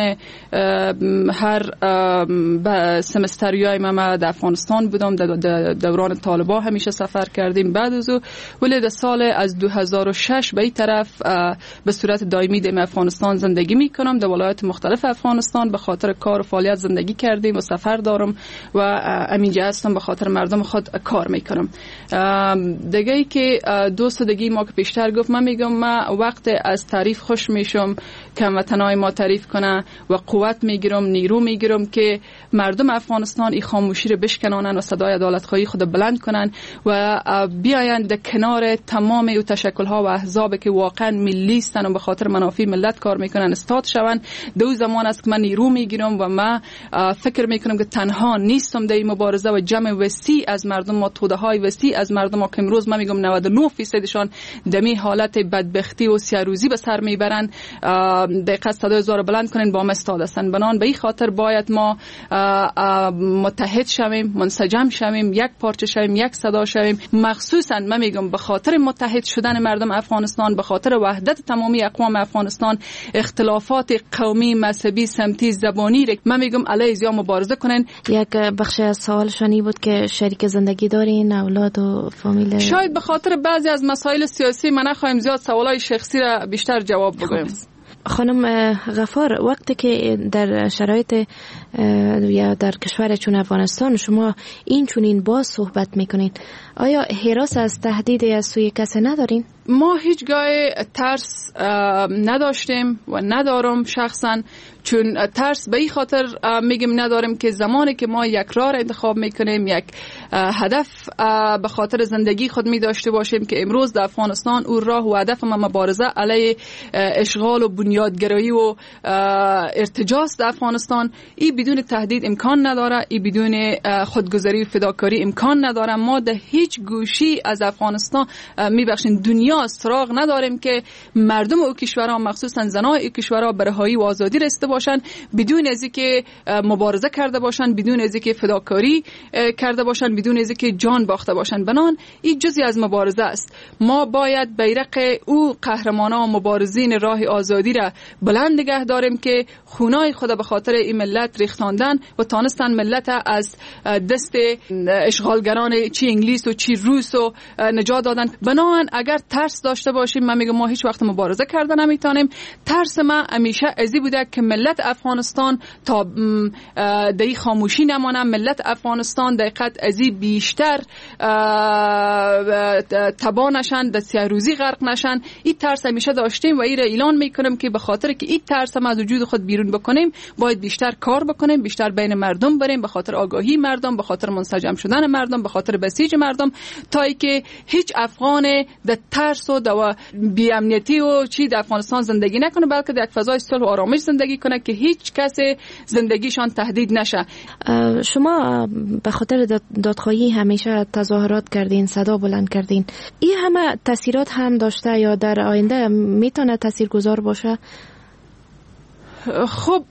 هر سمستریای من در افغانستان بودم، در دوران طالبا همیشه سفر کردیم. بعد از او ولی در سال از دو هزار و شش به این طرف به صورت دائمی در افغانستان زندگی می کنم، در ولایات مختلف افغانستان به خاطر کار و فعالیت زندگی کردیم و سفر دارم و امینجا هستم به خاطر مردم خود کار می کنم. دیگه ای که دوست دیگه ما که پیشتر گفت، من میگم من وقت از تعریف خوش میشم که هموطنای ما تعریف کنه و قوت میگیرم، نیرو میگیرم که مردم افغانستان این خاموشی رو بشکنانن و صدای عدالت خواهی خود بلند کنن و بیاین در کنار تمام او تشکل ها و احزاب که واقعا ملی هستن و به خاطر منافع ملت کار میکنن استاد شون. دو زمان است که من نیرو میگیرم و من فکر میکنم که تنها نیستم در این مبارزه و جمع وسیع از مردم ما، توده های وسیع از مردم ما که امروز من میگم نود و نه درصدشان دمی حالت بدبختی و سیاروزی به سر میبرن، دقیقاً صدای زور بلند کنین با ما استاد هستن. بنان به این خاطر باید ما متحد شویم، منسجم شویم، یک پارچه شویم، یک صدا شویم. مخصوصا من میگم به خاطر متحد شدن مردم افغانستان، به خاطر وحدت تمامی اقوام افغانستان، اختلافات قومی، مذهبی، سمتی، زبانی را من میگم علیه زیا مبارزه کنن. یک بخش از سوال شانی بود که شریک زندگی دارین، اولاد و فامیل؟ شاید به خاطر بعضی از مسائل سیاسی من نخواهیم زیاد سوالای شخصی را بیشتر جواب بگویم. خانم غفار، وقتی که در شرایط یا در کشور چون افغانستان شما این چونین باز صحبت میکنید، آیا هراس از تهدید از سوی کسی ندارین؟ ما هیچگاه ترس نداشتیم و ندارم شخصا، چون ترس به این خاطر میگم نداریم که زمانی که ما یک راه انتخاب میکنیم، یک هدف به خاطر زندگی خود می داشته باشیم که امروز در افغانستان او راه و هدف ما مبارزه علیه اشغال و بنیادگرایی و ارتجاس در افغانستان، این بدون تهدید امکان نداره، این بدون خودگذری و فداکاری امکان نداره. ما در هیچ گوشی از افغانستان میبخشیم دنیا سراغ نداریم که مردم او کشورها، مخصوصا زنای او کشورها، به رهایی و آزادی رسیده باشن بدون از اینکه مبارزه کرده باشن، بدون از اینکه فداکاری کرده باشن، بدون از اینکه جان باخته باشن. بنان این جزئی از مبارزه است. ما باید بیرق او قهرمانان و مبارزین راه آزادی را بلند نگه داریم که خونای خود به خاطر این ملت ریختاندن و تانستن ملت از دست اشغالگران چی انگلیس و چی روس و نجات دادن. بنان اگر ترس داشته باشیم، من میگم ما هیچ وقت مبارزه کردن نمیتونیم. ترس من همیشه ازی بوده که ملت افغانستان تا در خاموشی نمانه، ملت افغانستان دقیقاً ازی بیشتر تباه نشن، در سیاروزی غرق نشن. این ترس همیشه داشتیم و این را اعلان میکنم که به خاطر که این ترس هم از وجود خود بیرون بکنیم، باید بیشتر کار بکنیم، بیشتر بین مردم بریم، به خاطر آگاهی مردم، به خاطر منسجم شدن مردم، به خاطر بسیج مردم، تا ای که هیچ افغان در ترس و در بی امنیتی و چی در افغانستان زندگی نکنه، بلکه در یک فضای صلح و آرامش زندگی کنه که هیچ کس زندگیشان تهدید نشه. شما به خاطر دادخواهی همیشه تظاهرات کردین، صدا بلند کردین، این همه تاثیرات هم داشته یا در آینده میتونه تاثیرگذار باشه؟ خب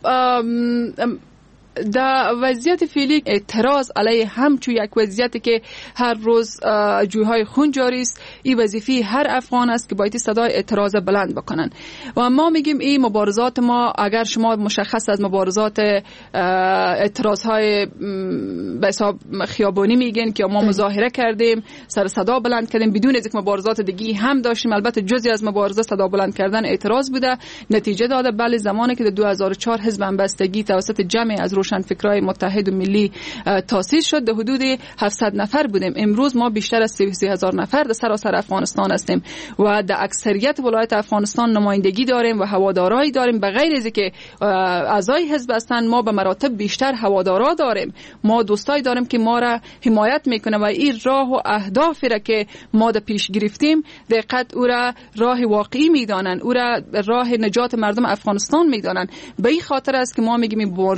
در وضعیت فعلی اعتراض علیه همچون یک وضعیتی که هر روز جویهای خون جاری است، این وظیفه هر افغان است که باید صدای اعتراض بلند بکنن. و ما میگیم این مبارزات ما، اگر شما مشخص از مبارزات اعتراض های به حساب خیابانی میگین که ما مظاهره کردیم، سر صدا بلند کردیم، بدون از یک مبارزات دیگه هم داشتیم. البته جزئی از مبارزات صدا بلند کردن اعتراض بوده، نتیجه داده. بله، زمانی که در دو هزار و چهار حزب همبستگی توسط جمع از روشنفکرای متحد و ملی تأسیس شد، در حدود هفتصد نفر بودیم. امروز ما بیشتر از سی و سه هزار نفر در سراسر افغانستان هستیم و در اکثریت ولایت افغانستان نمایندگی داریم و هوادارایی داریم. به غیر از اینکه اعضای حزب هستند، ما به مراتب بیشتر هوادارا داریم، ما دوستایی داریم که ما را حمایت میکنه و این راه و اهدافی را که ما در پیش گرفتیم دقیقاً او را راه واقعی میدانن، او را راه نجات مردم افغانستان میدانن. به این خاطر است که ما میگیم مبارزات ما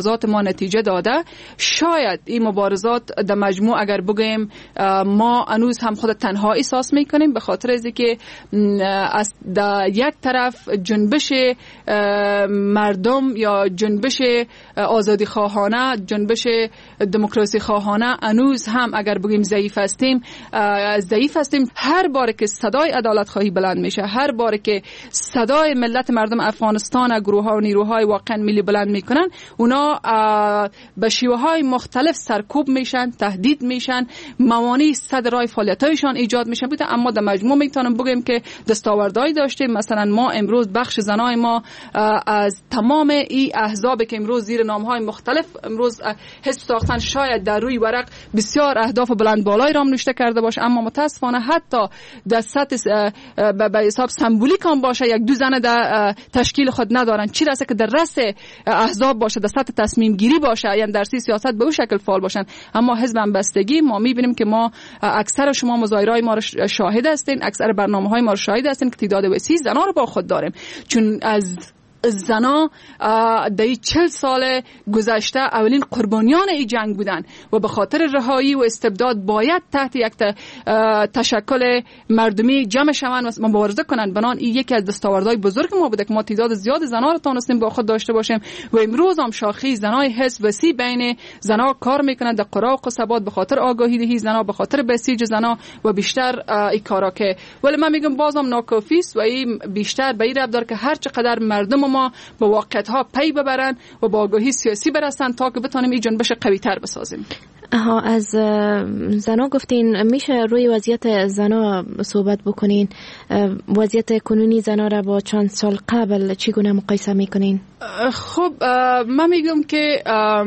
نتیجه داده. شاید این مبارزات در مجموع اگر بگیم ما هنوز هم خود تنها احساس میکنیم، به خاطر از که از در یک طرف جنبش مردم یا جنبش آزادی خواهانه، جنبش دموکراسی خواهانه هنوز هم اگر بگیم ضعیف هستیم ضعیف هستیم. هر بار که صدای عدالت خواهی بلند میشه، هر بار که صدای ملت مردم افغانستان، گروه ها و نیروهای واقعا ملی بلند میکنن، اونا به شیوه های مختلف سرکوب میشن، تهدید میشن، موانع صد راه فعالیتایشان ایجاد میشن بوده. اما در مجموع میتونم بگم که دستاوردهایی داشتیم. مثلا ما امروز بخش زنای ما از تمام این احزاب که امروز زیر نامهای مختلف امروز حزب ساختن، شاید در روی ورق بسیار اهداف بلند بالایی را نوشته کرده باشه، اما متاسفانه حتی در سطح به حساب سمبولیک هم باشه یک دو زن در تشکیل خود ندارن، چی رسه که در رأس احزاب باشه، در سطح تصمیم گیری باشه، یعنی در سیاست به اون شکل فعال باشن. اما حزب همبستگی ما میبینیم که ما اکثر شما مظاهرهای ما رو شاهد هستین، اکثر برنامه‌های ما رو شاهد هستین که تعداد وسیع زنا رو با خود داریم، چون از زنا در چل سال گذشته اولین قربانیان این جنگ بودن و به خاطر رهایی و استبداد باید تحت یک تشکل مردمی جمع شوند و مبارزه کنند. بنان این یکی از دستاوردهای بزرگ ما بوده که ما تعداد زیاد زنا رو تونستیم با خود داشته باشیم و امروز هم شاخص زنای حزب وسیع بین زنا کار میکنند در قرا و قصبات به خاطر آگاهی دهی زنا، به خاطر بسیج زنا و بیشتر این کارا که ولی من میگم بازم ناکافی است و این بیشتر به این ربط داره که هر چقدر مردم ما با واقعیت‌ها پی ببرن و با آگاهی سیاسی برسن تا که بتونیم این جنبش قوی‌تر بسازیم. ها از زنا گفتین، میشه روی وضعیت زنا صحبت بکنین؟ وضعیت کنونی زنا را با چند سال قبل چگونه مقایسه میکنین؟ خب من میگم که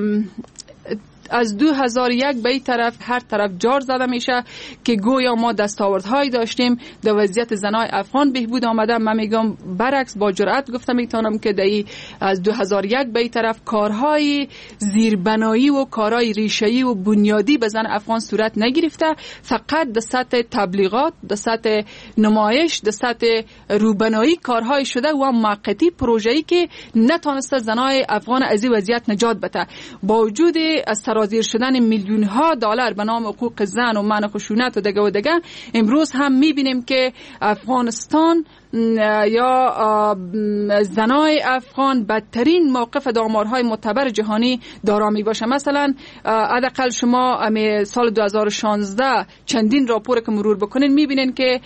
از دو هزار و یک به این طرف هر طرف جار زده میشه که گویا ما دستاوردهایی داشتیم در وضعیت زنای افغان بهبود آمده. من میگم برعکس با جرأت گفتم میتونم که در از دو هزار و یک به این طرف کارهای زیربنایی و کارهای ریشه‌ای و بنیادی به زن افغان صورت نگرفته، فقط در سطح تبلیغات، در سطح نمایش، در سطح روبنایی کارهای شده و موقتی پروژه‌ای که نتونسته زنای افغان از این وضعیت نجات بده. با وجود سرازیر شدن میلیون ها دلار به نام حقوق زن و منع خشونت و دگه و دگه، امروز هم میبینیم که افغانستان یا زنای افغان بدترین موقف در آمارهای معتبر جهانی دارا می باشه. مثلا حداقل شما سال دو هزار و شانزده چندین راپور که مرور بکنین میبینین که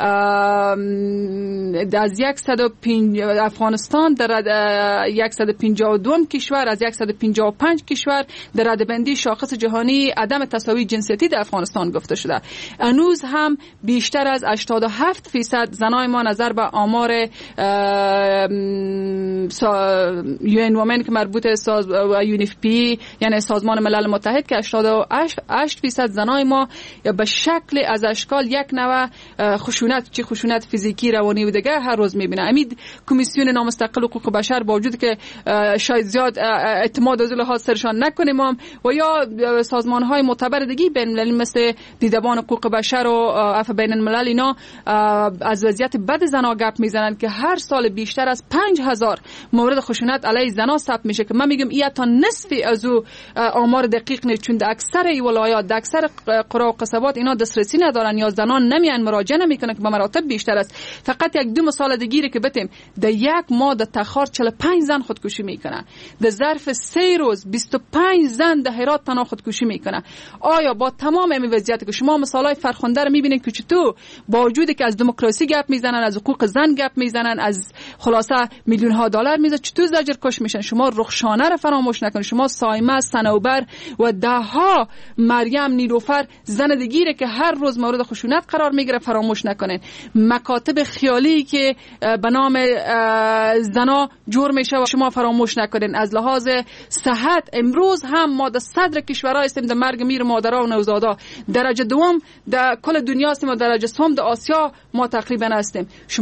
از صد و پنجاه افغانستان در صد و پنجاه و دو کشور از صد و پنجاه و پنج کشور در رده‌بندی شاخص جهانی عدم تساوی جنسیتی در افغانستان گفته شده. هنوز هم بیشتر از هشتاد و هفت درصد زنای ما نظر به آمار یو ان وومن که مربوط ساز یونیفپی یعنی سازمان ملل متحد که هشتاد و هشت درصد زنای ما به شکل از اشکال یک نوع خشونت، چه خشونت فیزیکی، روانی و دیگر هر روز میبینه. امید کمیسیون نامستقل حقوق بشر با وجود که شاید زیاد اعتماد از لحاظ سرشان نکنیم و یا سازمان های معتبر دیگه بین المللی مثل دیدبان حقوق بشر و عفو بین الملل اینا از وضعیت بد زنا گپ میزنن که هر سال بیشتر از پنج هزار مورد خشونت علیه زنا ثبت میشه که من میگم این تا نصفی از او آمار دقیق نیست، چون در اکثر ای ولایات، در اکثر قرا و قصبات اینا دسترسی ندارن یا زنان نمیان مراجعه نمیکنن که به مراتب بیشتر است. فقط یک دو مثال دیگه که بتیم، در یک ماه در تخار چهل و پنج زن خودکشی میکنن، در ظرف سه روز بیست و پنج زن در هرات تنها خودکشی میکنن. آیا با تمام این وضعیت که شما مثالای فرخنده رو میبینید که چطور با وجودی که از دموکراسی گپ میزنن، از حقوق زن گپ میزنن، از خلاصه میلیون ها دلار میزنن، چطور زجر کش میشن؟ شما رخشانه رو فراموش نکنید، شما سایمه، صنوبر و ده ها مریم، نیلوفر، زن دیگه که هر روز مورد خشونت قرار میگیره فراموش نکنید. مکاتب خیالی که به نام زنا جور میشه و شما فراموش نکنید. از لحاظ صحت امروز هم ما در صدر کشورها هستیم در مرگ میر مادرها و نوزادا، درجه دوم در کل دنیا هستیم و درجه سوم در آسیا ما تقریبا هستیم. شما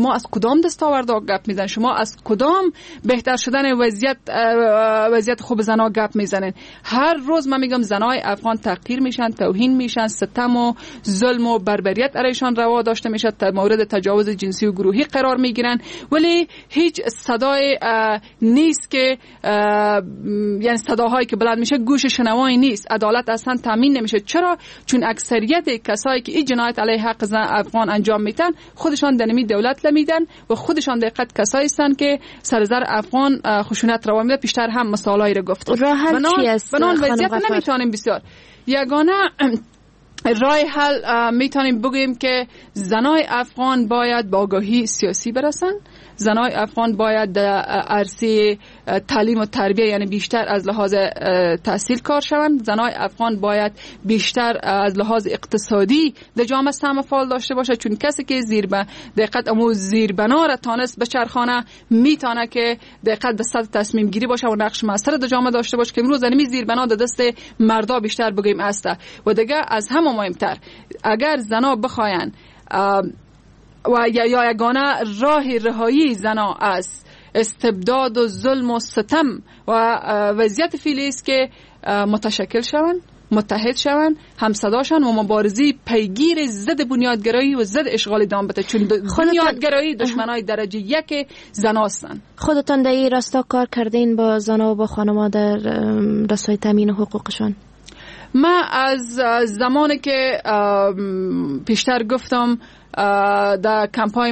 شما از کدام دستاوردها گپ میزنید؟ شما از کدام بهتر شدن وضعیت وضعیت خوب زنا گپ میزنید؟ هر روز من میگم زنای افغان تحقیر میشن، توهین میشن، ستم و ظلم و بربریت علیشان روا داشته میشه، مورد تجاوز جنسی و گروهی قرار میگیرن، ولی هیچ صدای نیست که یعنی صداهایی که بلند میشه گوش شنوایی نیست. عدالت اصلا تامین نمیشه. چرا؟ چون اکثریت کسایی که این جنایت علیه حق زن افغان انجام میدن خودشان دنمی دولت لمیدن و خودشان دقیقاً کسایی هستند که سرزر افغان خشونت روا میده. پیشتر هم مثالایی رو گفتم. راه حل چی است؟ بنان وضعیت نمیتونیم بسیار یگانه راه حل میتونیم بگیم که زنای افغان باید با آگاهی سیاسی برسن. زنای افغان باید در عرصه تعلیم و تربیه یعنی بیشتر از لحاظ تحصیل کار شوند. زنای افغان باید بیشتر از لحاظ اقتصادی در جامعه سهم فعال داشته باشه، چون کسی که زیر به دقت امو زیر بنا را تانست به چرخانه میتونه که دقت در سطح تصمیم گیری باشه و نقش موثر در جامعه داشته باشه که امروز نمی زیر بنا در دست مردا بیشتر بگیم است. و دیگه از همه مهمتر اگر زنا بخواین و یا یگانه راه رهایی زنا از استبداد و ظلم و ستم و وضعیت فعلی است که متشکل شوند، متحد شوند، همصداشان و مبارزی پیگیر ضد بنیادگرایی و ضد اشغال دام بده، چون بنیادگرایی دشمنای درجه یک زنا هستند. خودتان در این راستا کار کردین با زنا و با خانم‌ها در رسای تامین حقوقشان؟ من از زمانی که پیشتر گفتم در کمپای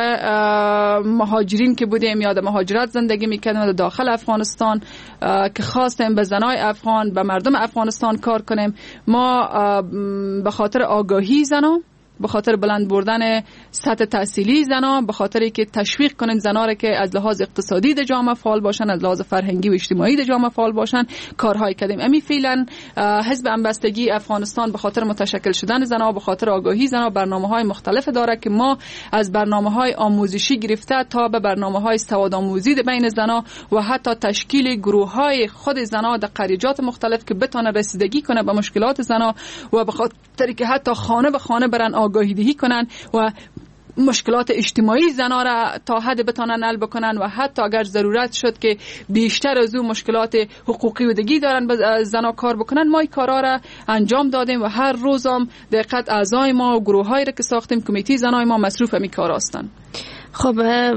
مهاجرین که بودیم یا در مهاجرت زندگی میکردیم در داخل افغانستان که خواستیم به زنای افغان به مردم افغانستان کار کنیم، ما به خاطر آگاهی زنا، به خاطر بلند بردن سطح تحصیلی زنا، به خاطر که تشویق کنیم زنا را که از لحاظ اقتصادی در جامعه فعال باشن، از لحاظ فرهنگی و اجتماعی در جامعه فعال باشن، کارهای کردیم. امی فعلا حزب همبستگی افغانستان به خاطر متشکل شدن زنا، به خاطر آگاهی زنا برنامه‌های مختلف داره که ما از برنامه‌های آموزشی گرفته تا به برنامه‌های سوادآموزی بین زنا و حتی تشکیل گروه‌های خود زنا در قریجات مختلف که بتونه رسیدگی کنه به مشکلات زنا و به خاطر که حتی خانه به خانه برن آگاهی دهی کنن و مشکلات اجتماعی زنا را تا حد بتانن حل بکنن و حتی اگر ضرورت شد که بیشتر از اون مشکلات حقوقی و دیگی دارن به زنا کار بکنن. ما این کارا را انجام دادیم و هر روزم دقیقاً اعضای ما و گروهایی را که ساختیم کمیته زنای ما مصروف می کار هستند. خب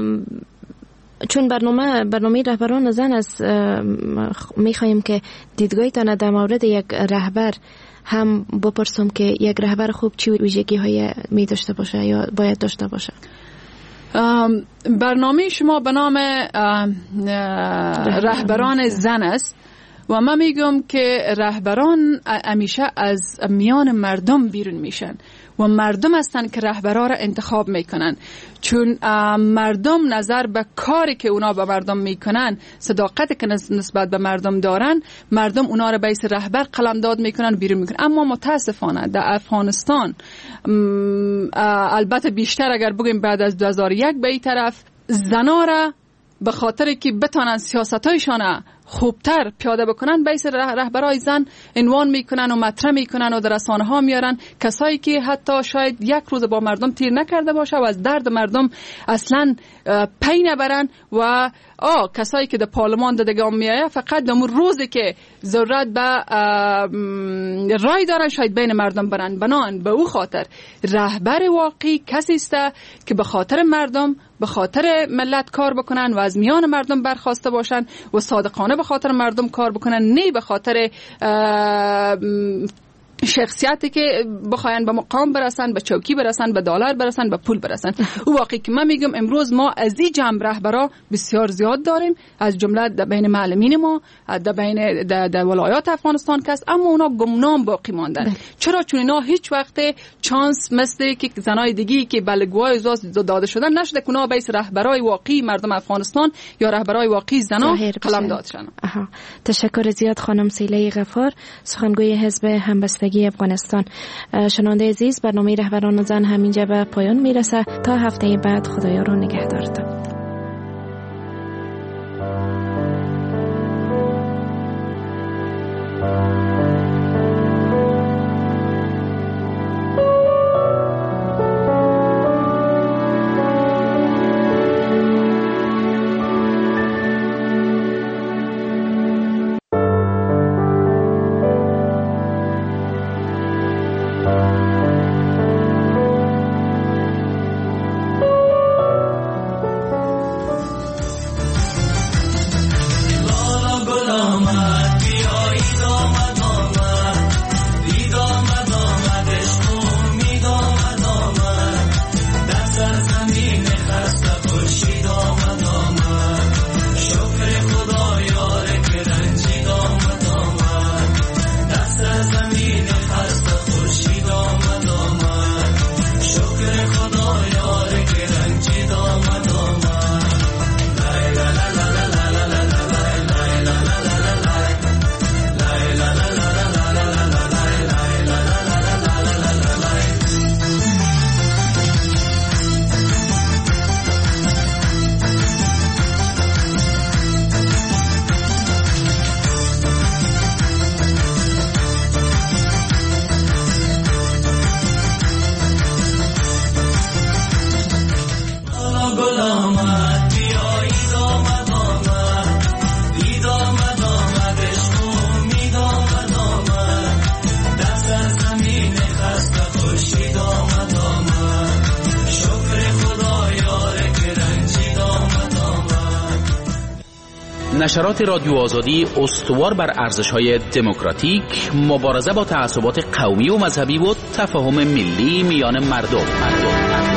چون برنامه برنامه رهبران زن است، میخوایم که دیدگاهتان در مورد یک رهبر هم بپرسم که یک رهبر خوب چی ویژگی های می داشته باشه یا باید داشته باشه. برنامه شما به نام رهبران زن است و من میگم که رهبران همیشه از میان مردم بیرون میشن و مردم هستن که رهبران را انتخاب میکنن، چون مردم نظر به کاری که اونا به مردم میکنن، صداقتی که نسبت به مردم دارن، مردم اونا را به اسم رهبر قلمداد میکنن بیرون میکنن. اما متاسفانه در افغانستان البته بیشتر اگر بگیم بعد از دو هزار و یک به این طرف زنا را به خاطر که بتانن سیاستایشان خوبتر پیاده بکنن بیس رهبرای زن عنوان میکنن و مطرح میکنن و در رسانه ها میارن کسایی که حتی شاید یک روز با مردم تیر نکرده باشه و از درد مردم اصلا پی نبرن و آه کسایی که در پارلمان دادگان میایه فقط در روزی که ضرورت به رای دارن شاید بین مردم برن. بنان به او خاطر رهبر واقعی کسی است که به خاطر مردم، به خاطر ملت کار بکنن و از میان مردم برخواسته باشن و صادقانه به خاطر مردم کار بکنن، نه به خاطر شخصیتی که بخواین به مقام برسن، به چوکی برسن، به دلار برسن، به پول برسن. او واقعی که من میگم امروز ما از این جمع رهبرا بسیار زیاد داریم، از جمله در بین معلمین ما، در بین در ولایات افغانستان کس، اما اونا گمنام باقی ماندن. چرا؟ چون اینا هیچ وقت چانس مثل که زنای دیگی که بلگوهای زاز داده شدن نشده که اونا بیس رهبرای واقعی مردم افغانستان یا رهبرای واقعی زنا قلم داد شدن. تشکر زیاد خانم سیله غفار، سخنگوی حزب همبستگی افغانستان. شنونده عزیز، برنامه رهبران زن همینجا به پایان میرسه. تا هفته بعد خدایا رو نگهدارتون. نشرات رادیو آزادی استوار بر ارزش‌های دموکراتیک، مبارزه با تعصبات قومی و مذهبی و تفاهم ملی میان مردم. مردم.